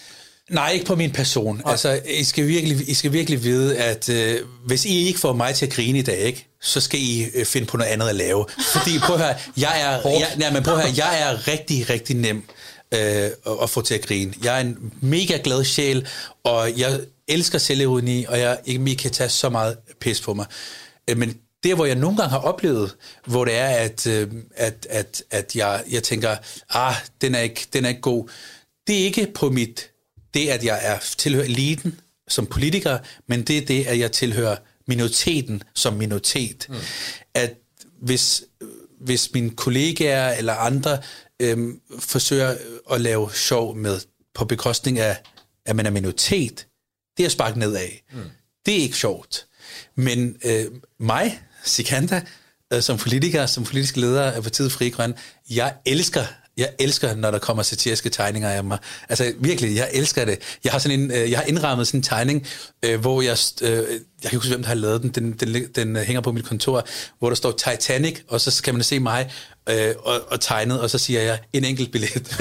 Nej, ikke på min person. Altså, I skal virkelig vide, at hvis I ikke får mig til at grine i dag, ikke, så skal I finde på noget andet at lave. Fordi prøv at høre, jeg er rigtig, rigtig nem at få til at grine. Jeg er en mega glad sjæl, og jeg elsker selvironi, og jeg kan tage så meget pis på mig. Men det, hvor jeg nogle gange har oplevet, hvor det er, at jeg tænker, den er ikke god, det er ikke på det, at jeg tilhører eliten som politiker, men det er det, at jeg tilhører minoriteten som minoritet. At hvis mine kollegaer eller andre forsøger at lave sjov med på bekostning af, at man er minoritet, det er sparket nedad. Det er ikke sjovt. Men mig, Sikandar, som politiker, som politisk leder af partiet Frie Grønne, jeg elsker, når der kommer satiriske tegninger af mig. Altså virkelig, jeg elsker det. Jeg har indrammet sådan en tegning, hvor jeg kan ikke huske, hvem der har lavet den. Den hænger på mit kontor, hvor der står Titanic, og så kan man se mig og tegnet, og så siger jeg en enkelt billet.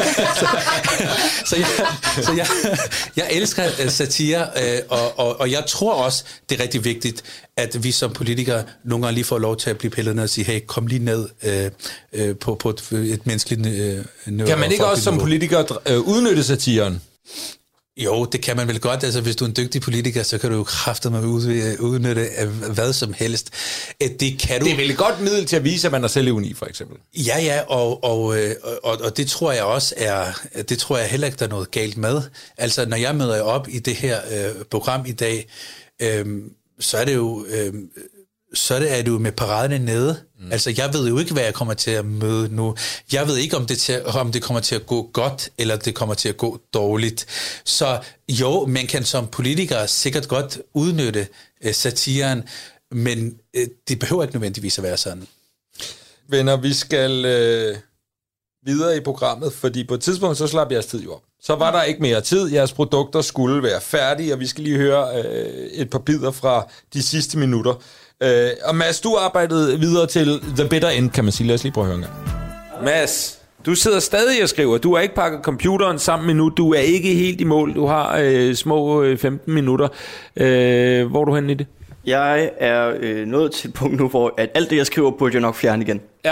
så jeg elsker satire, og jeg tror også, det er rigtig vigtigt, at vi som politikere nogle gange lige får lov til at blive pillet ned og sige, hey, kom lige ned på et menneskeligt niveau. Kan man ikke også som politiker udnytte satiren? Jo, det kan man vel godt. Altså, hvis du er en dygtig politiker, så kan du jo kraftedeme udnytte hvad som helst. Det kan du. Det er vel et godt middel til at vise, at man er selvironi, for eksempel. Ja, og det tror jeg også det tror jeg heller ikke, der er noget galt med. Altså, når jeg møder op i det her program i dag, så er det jo... er du med paraderne nede. Altså, jeg ved jo ikke, hvad jeg kommer til at møde nu. Jeg ved ikke, om det kommer til at gå godt, eller det kommer til at gå dårligt. Så jo, man kan som politiker sikkert godt udnytte satiren, men det behøver ikke nødvendigvis at være sådan. Venner, vi skal videre i programmet, fordi på et tidspunkt, så slap jeres tid jo op. Så var der ikke mere tid. Jeres produkter skulle være færdige, og vi skal lige høre et par bidder fra de sidste minutter. Og Mads, du arbejdede videre til The Bitter End, kan man sige. Lad os lige prøve at høre en gang. Mads, du sidder stadig og skriver. Du har ikke pakket computeren sammen endnu. Du er ikke helt i mål. Du har små 15 minutter. Hvor er du henne i det? Jeg er nået til et punkt nu, hvor at alt det, jeg skriver, burde jeg nok fjerne igen. Ja.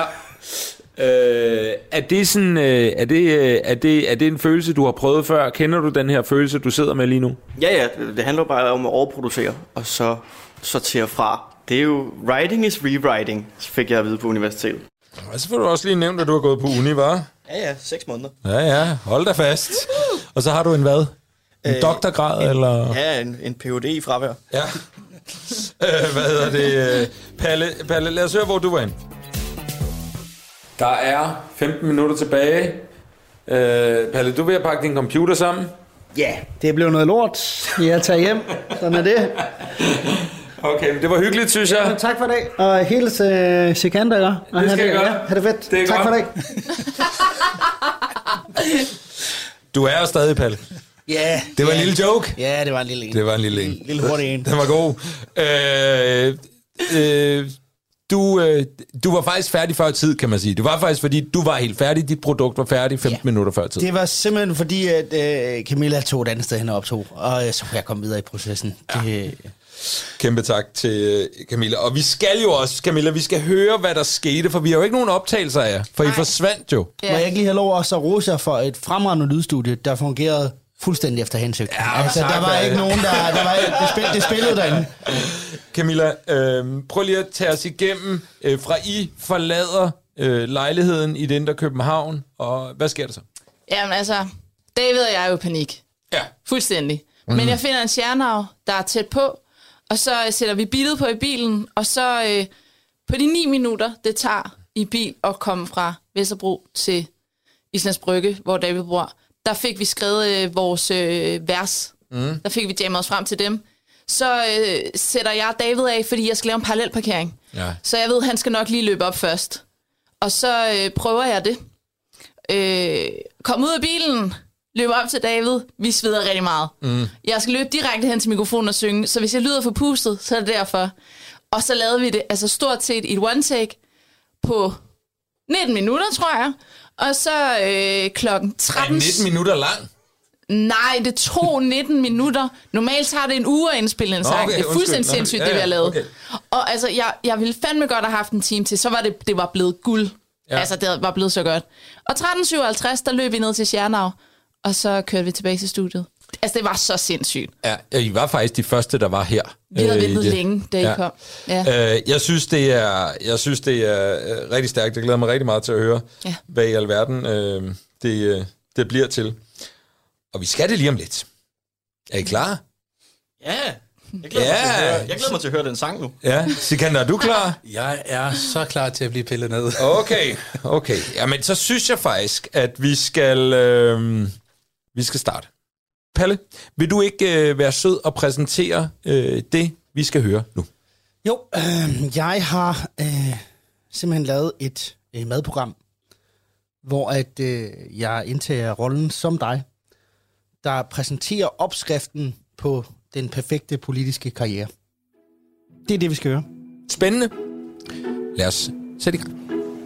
Er det sådan, er det en følelse, du har prøvet før? Kender du den her følelse, du sidder med lige nu? Ja, det handler bare om at overproducere, og så sortere fra. Det er jo, writing is rewriting, fik jeg at vide på universitetet. Og så får du også lige nævnt, at du har gået på uni, hva'? Ja, 6 måneder. Ja, hold da fast. Og så har du en hvad? En doktorgrad, eller? Ja, en Ph.D. i fravær. Ja. Hvad hedder det? Palle, lad os høre, hvor du var inde. Der er 15 minutter tilbage. Palle, du vil pakke din computer sammen? Ja, det blev noget lort. Jeg tager hjem. Sådan er det. Okay, men det var hyggeligt, synes jeg. Tak for i dag. Og hele Sikandar, ikke? Det skal jeg gøre. Ja, ha' det fedt. Det er tak godt. for i dag. Du er jo stadig, Palle. Ja. Det var en lille joke. Ja, det var en lille en. Det var en lille en. Lille hurtig en. Den var god. Du var faktisk færdig før tid, kan man sige. Det var faktisk, fordi du var helt færdig. Dit produkt var færdigt 15 minutter før tid. Det var simpelthen fordi, at Camilla tog et andet sted hen og optog, og så kunne jeg komme videre i processen. Ja. Kæmpe tak til Camilla. Og vi skal jo også, Camilla, vi skal høre, hvad der skete, for vi har jo ikke nogen optagelser af jer, for I forsvandt jo. Ja. Må jeg ikke lige have lov også at rose jer for et fremragende lydstudie, der fungerede fuldstændig efter hensigt. Ja, altså, der var ikke nogen, det spillede derinde. Camilla, prøv lige at tage os igennem, fra I forlader lejligheden i den der København, og hvad sker der så? Jamen altså, David og jeg er jo i panik. Ja. Fuldstændig. Men jeg finder en stjernav, der er tæt på, og så sætter vi billedet på i bilen, og så på de 9 minutter, det tager i bil at komme fra Vesterbro til Islands Brygge, hvor David bor, der fik vi skrevet vores vers. Der fik vi jammet os frem til dem. Så sætter jeg David af, fordi jeg skal lave en parallelparkering. Ja. Så jeg ved, han skal nok lige løbe op først. Og så prøver jeg det. Kom ud af bilen, løb op til David. Vi sveder rigtig meget. Jeg skal løbe direkte hen til mikrofonen og synge, så hvis jeg lyder forpustet, så er det derfor. Og så lavede vi det altså stort set i et one take på 19 minutter, tror jeg. Og så klokken 13... Er 19 minutter lang? Nej, det tog 19 minutter. Normalt tager det en uge at indspille en sang. Okay, det er fuldstændig undskyld. sindssygt, det vi har lavet. Okay. Og altså, jeg ville fandme godt have haft en time til, så var det var blevet guld. Ja. Altså, det var blevet så godt. Og 13:57, der løb vi ned til Stjernau, og så kørte vi tilbage til studiet. Altså, det var så sindssygt. Ja, I var faktisk de første, der var her. Vi havde ventet længe, da I kom. Ja. Jeg synes, det er rigtig stærkt. Jeg glæder mig rigtig meget til at høre, hvad i alverden det bliver til. Og vi skal det lige om lidt. Er I klar? Ja, jeg glæder mig til at høre den sang nu. Ja, Sikander, er du klar? Jeg er så klar til at blive pillet ned. Okay. Jamen, så synes jeg faktisk, at vi skal starte. Palle, vil du ikke være sød og præsentere det, vi skal høre nu? Jo, jeg har simpelthen lavet et madprogram, hvor at jeg indtager rollen som dig, der præsenterer opskriften på den perfekte politiske karriere. Det er det, vi skal høre. Spændende. Lad os sætte i gang.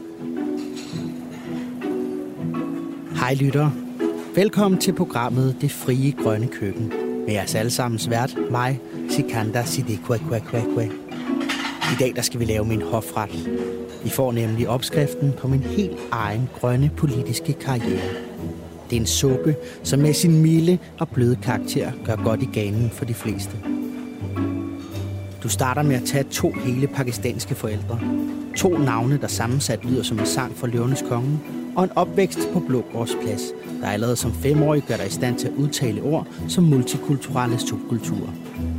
Hej lyttere. Velkommen til programmet Det Frie Grønne Køkken. Med jeres allesammens vært, mig, Sikander Siddiqui. I dag der skal vi lave min hofret. I får nemlig opskriften på min helt egen grønne politiske karriere. Det er en suppe, som med sin milde og bløde karakter gør godt i ganen for de fleste. Du starter med at tage 2 hele pakistanske forældre. 2 navne, der sammensat lyder som en sang for Løvernes Konge. Og en opvækst på Blågårdsplads, der allerede som 5-årig gør dig i stand til at udtale ord som multikulturelle subkulturer.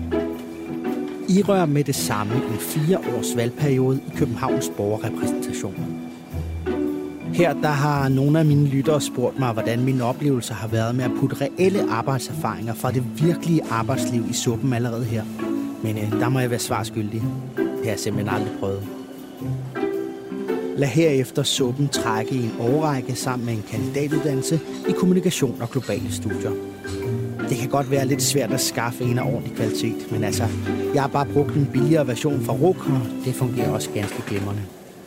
I rører med det samme en 4 års valgperiode i Københavns borgerrepræsentation. Her der har nogle af mine lyttere spurgt mig, hvordan mine oplevelser har været med at putte reelle arbejdserfaringer fra det virkelige arbejdsliv i suppen allerede her. Men der må jeg være svarskyldig. Det har jeg simpelthen aldrig prøvet. Lad herefter suppen trække i en årrække sammen med en kandidatuddannelse i kommunikation og globale studier. Det kan godt være lidt svært at skaffe en af ordentlig kvalitet, men altså, jeg har bare brugt en billigere version fra RUK, og det fungerer også ganske glimrende.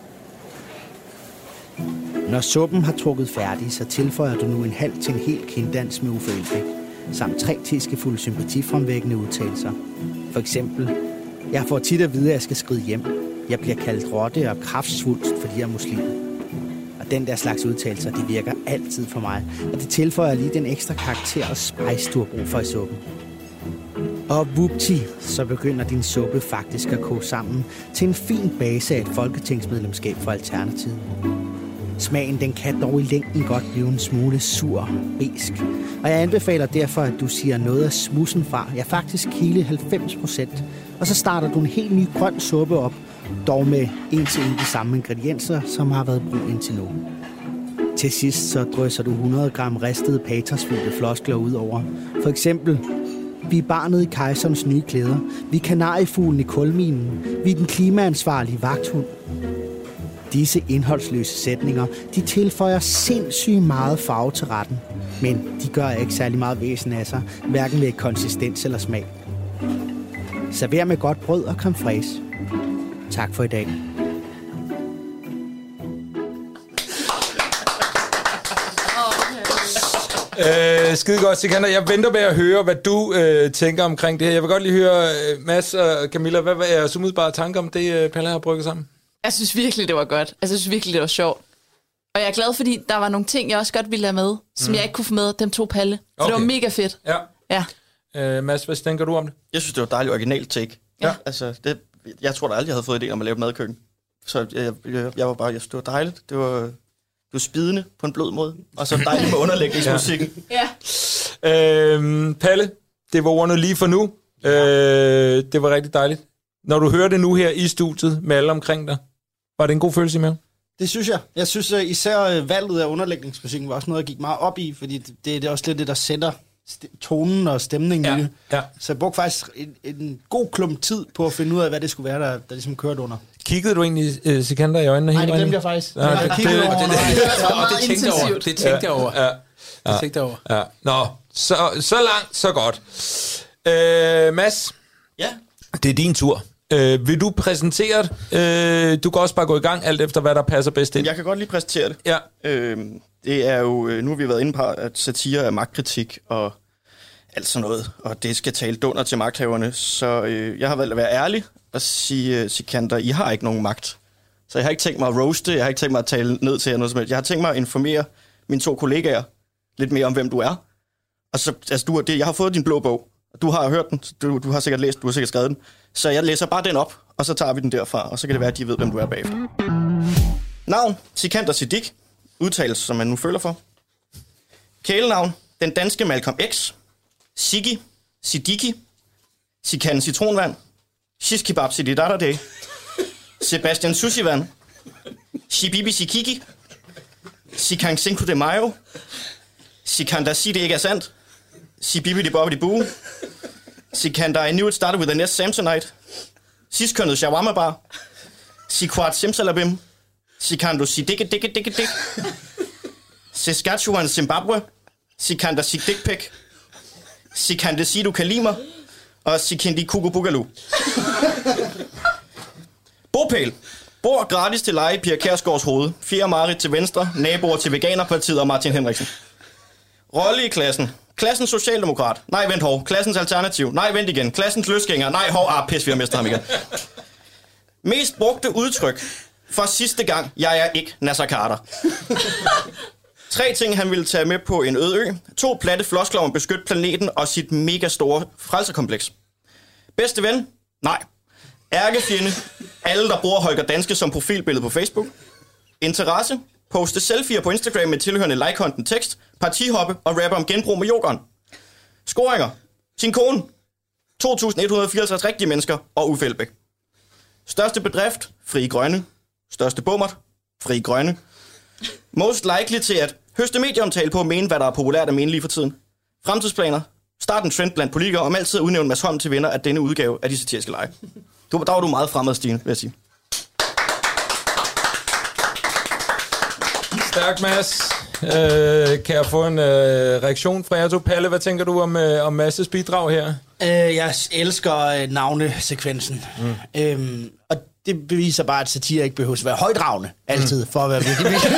Når suppen har trukket færdig, så tilføjer du nu en halv til en hel kinddans med Uffe Elbæk, samt 3 teskefulde sympatifremvækkende udtalelser. For eksempel, jeg får tit at vide, at jeg skal skride hjem. Jeg bliver kaldt rotte og kraftsvulst, fordi jeg er muslim. Og den der slags udtalelser, det virker altid for mig. Og det tilføjer lige den ekstra karakter og spice, du har brug for i suppen. Og vupti, så begynder din suppe faktisk at koge sammen til en fin base af et folketingsmedlemskab for Alternativet. Smagen den kan dog i længden godt blive en smule sur, besk. Og jeg anbefaler derfor, at du siger noget af smussen fra, ja faktisk hele 90%. Og så starter du en helt ny grøn suppe op, dog med 1 til 1 de samme ingredienser, som har været brug indtil nu. Til sidst så drysser du 100 gram ristede patosfyldte floskler ud over. For eksempel, vi er barnet i kejserens nye klæder. Vi er kanariefuglen i kulminen. Vi er den klimaansvarlige vagthund. Disse indholdsløse sætninger, de tilføjer sindssygt meget farve til retten. Men de gør ikke særlig meget væsen af sig, hverken ved konsistens eller smag. Server med godt brød og creme fraiche. Tak for i dag. Skide godt, Sikander. Jeg venter med at høre, hvad du tænker omkring det her. Jeg vil godt lige høre, Mads og Camilla, hvad er jeres umiddelbare tanker om det, Palle har brygget sammen? Jeg synes virkelig, det var godt. Jeg synes virkelig, det var sjovt. Og jeg er glad, fordi der var nogle ting, jeg også godt ville have med, som jeg ikke kunne få med, dem 2 Palle. Så okay. Det var mega fedt. Ja. Mads, hvad tænker du om det? Jeg synes, det var dejligt originalt take. Ja. Altså, jeg tror da aldrig, jeg havde fået idé om at lave madkøkken. Så jeg var bare, jeg synes, det var dejligt. Det var spidende på en blød måde. Og så dejligt med underlægningsmusikken. Ja. Palle, det var ordene lige for nu. Det var rigtig dejligt. Når du hører det nu her i studiet med alle omkring dig, var det en god følelse med? Det synes jeg. Jeg synes især valget af underlægningsmusikken var også noget, jeg gik meget op i, fordi det er også lidt det, der sætter tonen og stemningen i det. Ja. Så jeg brugte faktisk en god klump tid på at finde ud af, hvad det skulle være, der ligesom kørte under. Kiggede du egentlig Sikander i øjnene? Nej, det glemte jeg faktisk. Det tænkte jeg over. Ja. Nå, så langt, så godt. Mads? Ja? Det er din tur. Vil du præsentere det? Du kan også bare gå i gang, alt efter hvad der passer bedst ind. Jeg kan godt lige præsentere det. Ja. Det er jo, nu har vi været inde på, at satire er magtkritik, og alt sådan noget, og det skal tale dunder til magthaverne. Så jeg har valgt at være ærlig og sige, Sikander, I har ikke nogen magt. Så jeg har ikke tænkt mig at roaste, jeg har ikke tænkt mig at tale ned til jer noget som helst. Jeg har tænkt mig at informere mine 2 kollegaer lidt mere om, hvem du er. Og så, altså, jeg har fået din blå bog. Du har hørt den, du har sikkert læst, du har sikkert skrevet den. Så jeg læser bare den op, og så tager vi den derfra, og så kan det være, at de ved, hvem du er bagefter. Navn, Sikander Siddiq. Udtalelse, som man nu føler for. Kælenavn, den danske Malcolm X. Siggi, Siddiqui. Sikan Citronvand. Shish Kebab Sididadadeh. Sebastian Sushivan. Shibibi Sikiki. Sikan Cinco de Mayo. Sikander sig det ikke er sandt. Shibibi de Bobby de Boo. Sikander I knew it started with a Nest Samsonite. Siskønnet Shawarma Bar. Sikwart Simsalabim. Sikando Siddiq. Saskatchewan Zimbabwe. Sikander Siddiq. Sikander Sidu Kalimer. Og Sikindi Kukubugalu. Bopæl. Bor gratis til leje i Pia Kjærsgaards hoved. 4 Marit til venstre. Naboer til Veganerpartiet og Martin Henriksen. Rolle i klassen. Klassens socialdemokrat. Nej, vent hov. Klassens alternativ. Nej, vent igen. Klassens løsgænger. Nej, hov. Pis, vi har mistet ham igen. Mest brugte udtryk. For sidste gang, jeg er ikke Nasser Carter. 3 ting, han ville tage med på en øde ø. 2 platte floskler om at beskytte planeten og sit mega store frelserkompleks. Bedste ven? Nej. Ærkefjende? Alle, der bruger Holger Danske som profilbillede på Facebook. Interesse? Poste selfies på Instagram med tilhørende like-content tekst, partihoppe og rapper om genbrug med yoghurt. Scoringer? Sin kone? 2.154 rigtige mennesker og Uffe Elbæk. Største bedrift? Frie Grønne. Største bummert? Frie Grønne. Most likely til at høste medieomtale på at mene, hvad der er populært at mene lige for tiden. Fremtidsplaner. Start en trend blandt politikere om altid at udnævne Mads Holm til vinder af denne udgave af de satiriske lege. Der var du meget fremad, Stine, vil jeg sige. Stærk, Mads. Kan jeg få en reaktion fra jer to? Palle, hvad tænker du om Mads' bidrag her? Jeg elsker navnesekvensen. Og det beviser bare, at satire ikke behøver at være højdragende altid, for at være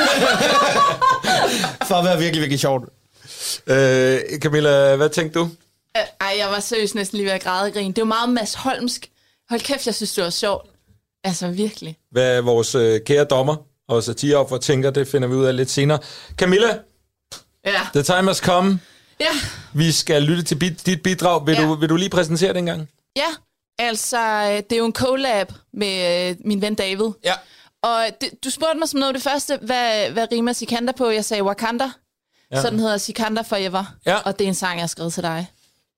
virkelig, virkelig sjovt. Camilla, hvad tænkte du? Jeg var seriøst næsten lige ved at græde og grine. Det er jo meget Mads Holmsk. Hold kæft, jeg synes, det var sjovt. Altså, virkelig. Hvad vores kære dommer og satireoffer tænker, det finder vi ud af lidt senere. Camilla? Ja. The time has come. Ja. Vi skal lytte til dit bidrag. Vil du lige præsentere det engang? Ja, altså, det er jo en collab med min ven David. Ja. Og du spurgte mig som noget af det første, hvad rimer Sikander på? Jeg sagde Wakanda. Ja. Så den hedder Sikander Forever. Ja. Og det er en sang, jeg har skrevet til dig.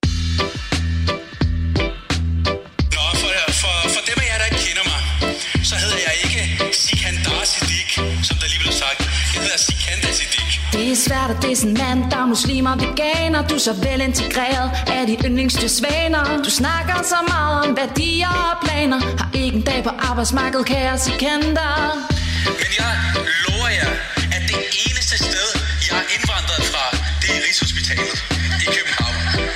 Nå, for dem af jer, der ikke kender mig, så hedder jeg ikke Sikander Siddiq, som der lige blev sagt. Jeg hedder Sikander Siddiq. Det er svært at det er sådan en mand, der er muslimer og veganer. Du er så vel integreret af de yndlingsdyrsvaner. Du snakker så meget om værdier og planer. Har ikke en dag på arbejdsmarkedet, kære Sikander. Men jeg lover jer, at det eneste sted, jeg er indvandret fra, det er Rigshospitalet i København.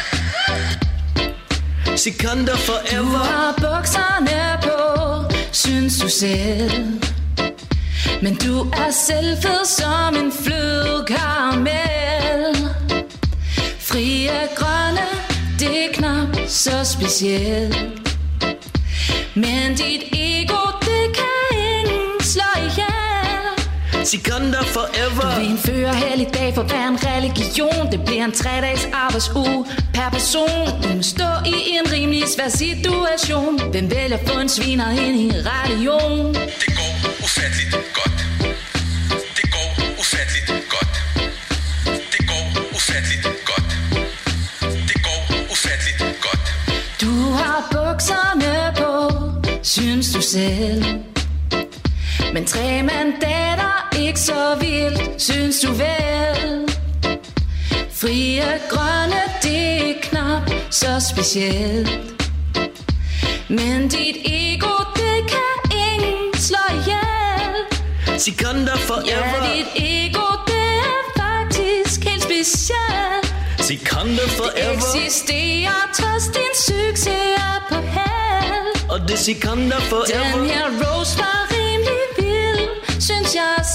Sikander forever. Du har bukserne på, synes du selv. Men du er selvfed som en flødekaramel. Frie grønne, det er knap så specielt. Men dit ego, det kan ingen slå ihjel. Sikander forever. Du vil indføre helligdag for hver en religion. Det bliver en 3-dages arbejdsuge per person. Du må stå i en rimelig svær situation. Hvem vælger at få en sviner ind i religion? Det går ufatteligt godt. Det går ufatteligt godt. Det går ufatteligt godt. Det går ufatteligt godt. Du har bukserne på, synes du selv. Men 3 mandater, ikke så vildt, synes du vel. Frie grønne, det er knap så specielt. Men dit ego, det kan ingen slå ihjel. Sikander forever. Ja, dit ego, det er faktisk helt specielt. Sikander forever. Eksisterer trods din succes på held. Og det er Sikander forever. Den her rose var rimelig vild, synes jeg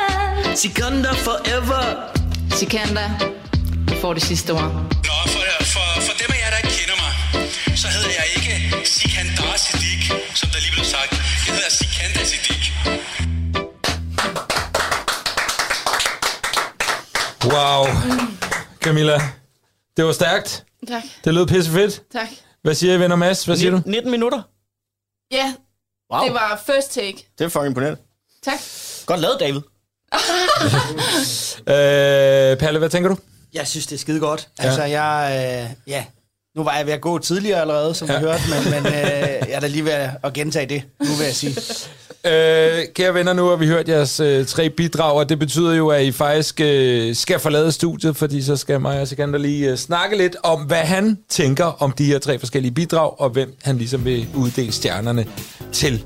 selv. Sikander forever. Sikander, du får det sidste ord. Nå, For dem af jer, der ikke kender mig, så hedder jeg ikke Sikandar Siddiq, som der lige blev sagt. Jeg hedder Sikandar Siddiq. Wow. Camilla, det var stærkt. Tak. Det lød pissefedt. Tak. Hvad siger I, venner Mads? Hvad siger du? 19 minutter. Ja, Wow. det var first take. Det er fucking imponerende. Tak. Godt lavet, David. Palle, hvad tænker du? Jeg synes, det er skide godt. Altså, nu var jeg ved at gå tidligere allerede, som vi hørte, men jeg er da lige ved at gentage det, nu vil jeg sige. Kære venner, nu har vi hørt jeres 3 bidrag, og det betyder jo, at I faktisk skal forlade studiet, fordi så skal mig og Sikander lige snakke lidt om, hvad han tænker om de her 3 forskellige bidrag, og hvem han ligesom vil uddele stjernerne til.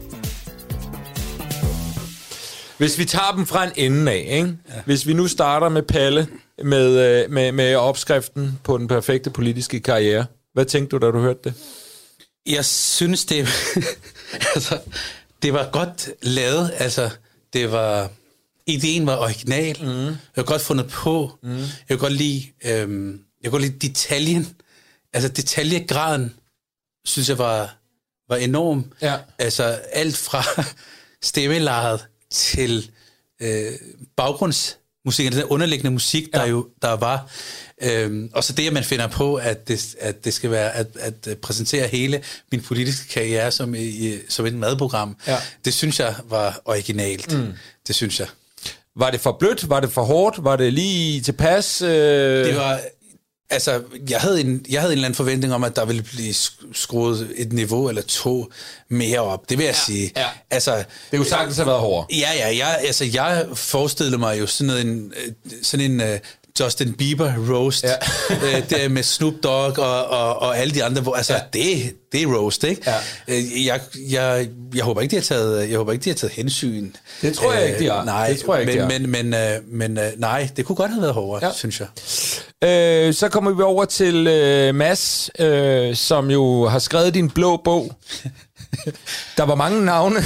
Hvis vi tager dem fra en ende af, ikke? Ja. Hvis vi nu starter med Palle, med opskriften på den perfekte politiske karriere. Hvad tænkte du, da du hørte det? Jeg synes, altså, det var godt lavet. Altså, ideen var original. Jeg var godt fundet på. Jeg kunne godt lide detaljen. Altså, detaljegraden, synes jeg var enorm. Ja. Altså, alt fra stemmelejet til baggrundsmusikken, den underliggende musik, der var. Og så det, at man finder på, at det skal være at præsentere hele min politiske karriere som et madprogram, det synes jeg var originalt. Det synes jeg. Var det for blødt? Var det for hårdt? Var det lige tilpas? Det var... Altså, jeg havde en eller anden forventning om, at der ville blive skruet et niveau eller 2 mere op. Det vil jeg sige. Ja. Altså, det kunne sagtens have været hårdere. Jeg forestillede mig jo sådan en Justin Bieber roast, der med Snoop Dogg og alle de andre. Altså, det er roast, ikke? Ja. Jeg håber ikke, de har taget hensyn. Det tror jeg ikke, de har. Nej, det tror jeg ikke, men nej, det kunne godt have været hårdere, synes jeg. Så kommer vi over til Mads, som jo har skrevet din blå bog. Der var mange navne.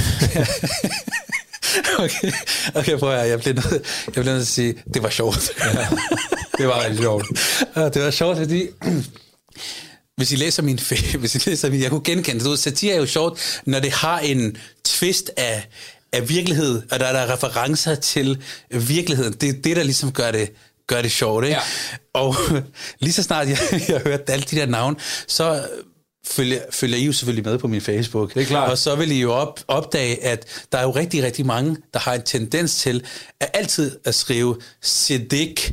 Okay, prøv at jeg bliver nødt til at sige, det var sjovt. Det var rigtig sjovt. Det var sjovt, fordi... Hvis I læser min, jeg kunne genkende det. Satire er jo sjovt, når det har en twist af virkelighed, og der er referencer til virkeligheden. Det er det, der ligesom gør det sjovt, ikke? Ja. Og lige så snart jeg hørte alle de der navne, så følger I jo selvfølgelig med på min Facebook. Det er klart. Og så vil I jo opdage, at der er jo rigtig, rigtig mange, der har en tendens til at altid at skrive Siddiq,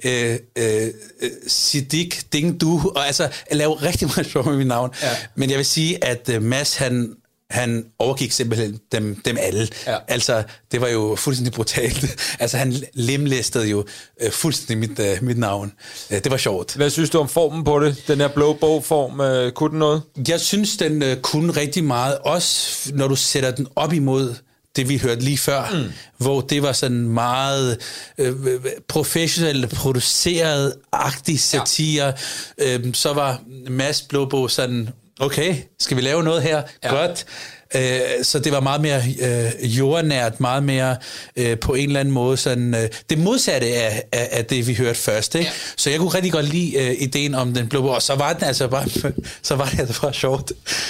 Siddiq, Ding Du, og altså at lave rigtig meget sjov med mit navn. Ja. Men jeg vil sige, at Mads, han overgik simpelthen dem alle. Ja. Altså, det var jo fuldstændig brutalt. Altså, han lemlæstede jo fuldstændig mit navn. Det var sjovt. Hvad synes du om formen på det? Den her blå bogform, kunne den noget? Jeg synes, den kunne rigtig meget. Også når du sætter den op imod det, vi hørte lige før, hvor det var sådan meget professionelt produceret-agtig satire. Ja. Så var Mads Blåbog sådan... Okay, skal vi lave noget her? Ja. Godt. Så det var meget mere jordnært, meget mere på en eller anden måde sådan, det modsatte af det, vi hørte først. Ikke? Ja. Så jeg kunne rigtig godt lide ideen om den blå bog, og så var det altså bare sjovt.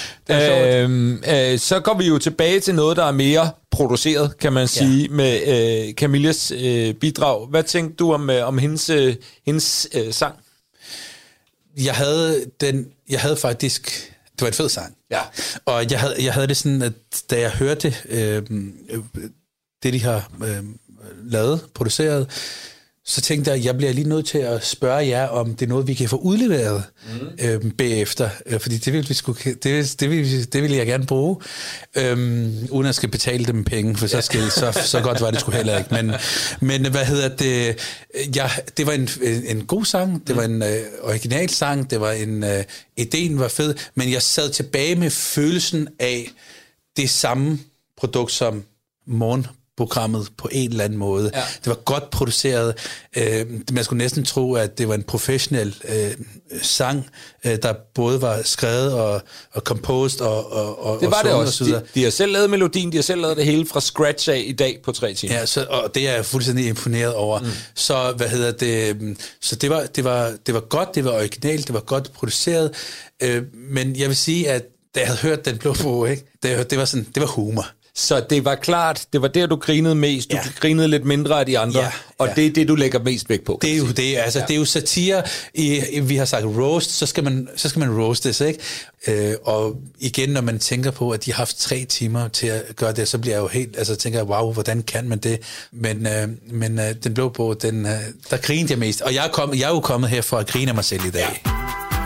Så går vi jo tilbage til noget, der er mere produceret, kan man sige, med Camillas bidrag. Hvad tænkte du om hendes sang? Jeg havde faktisk... Det var en fed sang. Ja. Og jeg havde det sådan, at da jeg hørte det, de har lavet, produceret, så tænkte jeg, at jeg bliver lige nødt til at spørge jer, om det er noget, vi kan få udleveret bagefter. Fordi det ville jeg gerne bruge, uden at skal betale dem penge, for så godt var det sgu heller ikke. Men hvad hedder det? Ja, det var en god sang, det var en original sang, det var ideen var fed, men jeg sad tilbage med følelsen af det samme produkt, som programmet på en eller anden måde. Ja. Det var godt produceret. Man skulle næsten tro, at det var en professionel sang, der både var skrevet og composed og det var og det også. Og de har selv lavet melodien, de har selv lavet det hele fra scratch af i dag på 3 timer. Ja, og det er jeg fuldstændig imponeret over. Så så det var godt, det var originalt, det var godt produceret. Men jeg vil sige, at da jeg havde hørt Den Blå Bog, ikke, det var humor. Så det var klart, det var der, du grinede mest. Du grinede lidt mindre af de andre, og det er det, du lægger mest vægt på. Det er jo det, altså det er jo satire. Vi har sagt roast, så skal man roastes, ikke? Og igen, når man tænker på, at de har haft 3 timer til at gøre det, så bliver jeg jo helt, altså tænker jeg, wow, hvordan kan man det? Men Den Blå Bog, der grinede jeg mest. Og jeg er jo kommet her for at grine af mig selv i dag. Ja.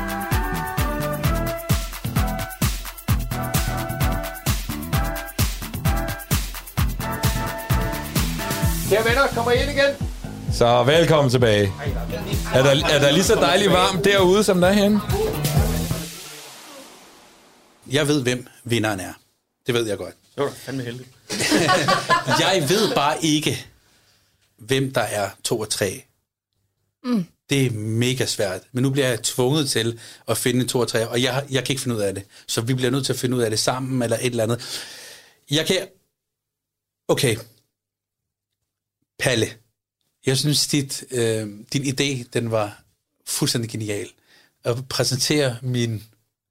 Kære venner, kommer ind igen. Så velkommen tilbage. Er der lige så dejligt varmt derude, som der er herinde? Jeg ved, hvem vinderen er. Det ved jeg godt. Det var fandme heldig. Jeg ved bare ikke, hvem der er 2 og 3. Det er mega svært. Men nu bliver jeg tvunget til at finde 2 og 3, og jeg kan ikke finde ud af det. Så vi bliver nødt til at finde ud af det sammen, eller et eller andet. Okay. Palle, jeg synes, din idé, den var fuldstændig genial. At præsentere min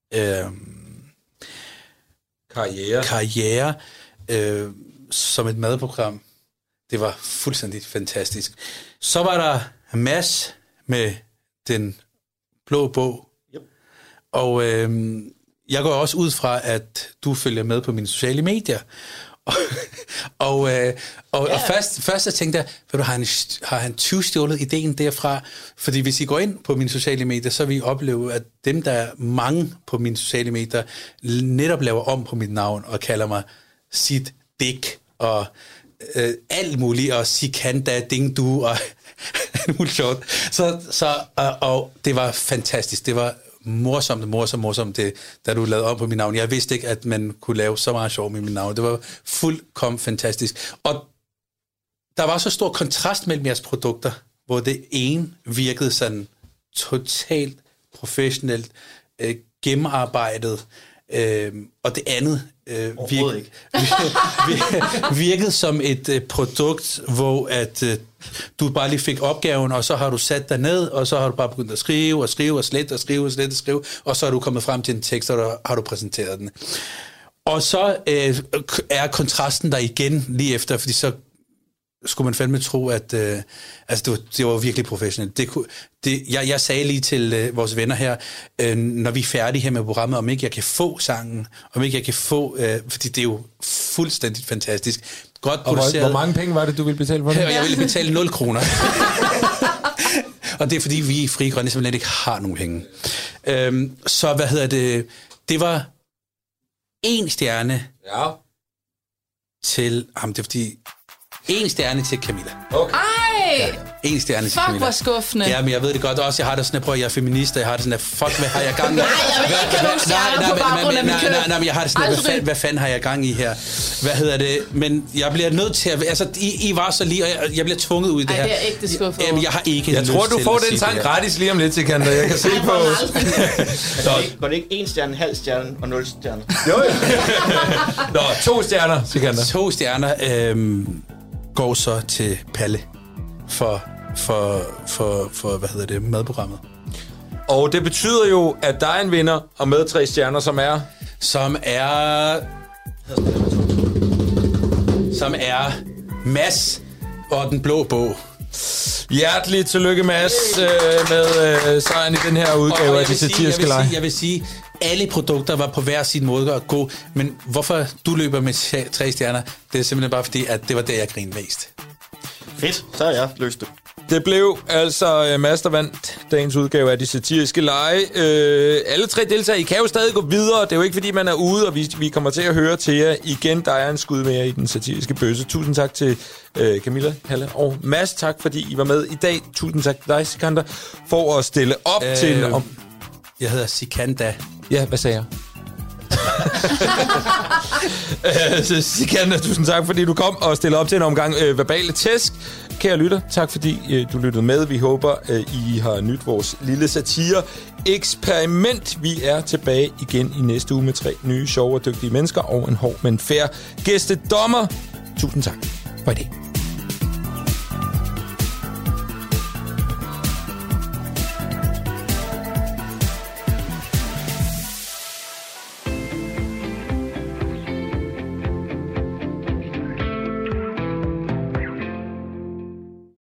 karriere som et madprogram, det var fuldstændig fantastisk. Så var der Mads med Den Blå Bog. Yep. Og jeg går også ud fra, at du følger med på mine sociale medier. Og først så tænkte jeg, har han tyvstjålet ideen derfra? Fordi hvis I går ind på mine sociale medier, så vil I opleve, at dem, der er mange på mine sociale medier, netop laver om på mit navn og kalder mig Sid Dick og alt muligt, og Sikanda Ding Du og alt muligt sjovt. Og det var fantastisk. Det var morsomt, det, da du lavede om på mit navn. Jeg vidste ikke, at man kunne lave så meget sjov med mit navn. Det var fuldkommen fantastisk. Og der var så stor kontrast mellem jeres produkter, hvor det ene virkede sådan totalt professionelt, gennemarbejdet, og det andet virkede som et produkt, hvor at du bare lige fik opgaven, og så har du sat dig ned, og så har du bare begyndt at skrive, og så er du kommet frem til en tekst, og der har du præsenteret den. Og så er kontrasten der igen lige efter, fordi så skulle man fandme tro, at det var virkelig professionelt. Jeg sagde lige til vores venner her, når vi er færdige her med programmet, om ikke jeg kan få sangen, om ikke jeg kan få, fordi det er jo fuldstændig fantastisk. Godt produceret. Hvor mange penge var det, du ville betale for det? Jeg ville betale 0 kroner. Og det er fordi, vi i Frie Grønne simpelthen ikke har nogen penge. Så det var 1 stjerne til ham. Det er fordi 1 stjerne til Camilla. Okay. Ej! 1 stjerne til Camilla. Fuck, hvor skuffende. Ja, men jeg ved det godt også. Jeg har det sådan, at jeg er feminist, og jeg har det sådan, at fuck, hvad har jeg gang i? Nej, jeg vil ikke have nogen stjerner på baggrund af mit køn. Nej, men jeg har det sådan, at hvad fanden har jeg gang i her? Men jeg bliver nødt til at... Altså, I var så lige, og jeg bliver tvunget ud i det her. Ej, det er ikke det skuffet. Jamen, jeg har ikke Jeg tror, du får den sang gratis lige om lidt til Kanter. Jeg kan se på... Går det ikke 1 stjerne, halv stjerne og 0 stjerne? Jo. Nå, 2 stjerner til Kanter. 2 stjerner går så til Palle for madprogrammet. Og det betyder jo, at der er en vinder, og med 3 stjerner, som er Mads og Den Blå Bog. Hjerteligt tillykke, Mads, med sejren i den her udgave af De Satiriske Lege. Jeg vil sige, alle produkter var på hver sin måde at gå, men hvorfor du løber med 3 stjerner, det er simpelthen bare fordi, at det var der, jeg grinede mest. Fedt, så har jeg løst det. Det blev altså Mads, der vandt dagens udgave af De Satiriske Lege. Alle 3 deltagere, I kan jo stadig gå videre. Det er jo ikke, fordi man er ude, og vi kommer til at høre til jer igen. Der er en skud mere i den satiriske bøsse. Tusind tak til Camilla, Palle og Mads. Tak, fordi I var med i dag. Tusind tak til dig, Sikander, for at stille op til... Jeg hedder Sikanda. Ja, hvad sagde jeg? Sikander, tusind tak, fordi du kom og stillede op til en omgang verbale tæsk. Kære lytter, tak fordi du lyttede med. Vi håber, I har nyt vores lille satire-eksperiment. Vi er tilbage igen i næste uge med 3 nye, sjove og dygtige mennesker og en hård, men fair gæstedommer. Tusind tak for i dag.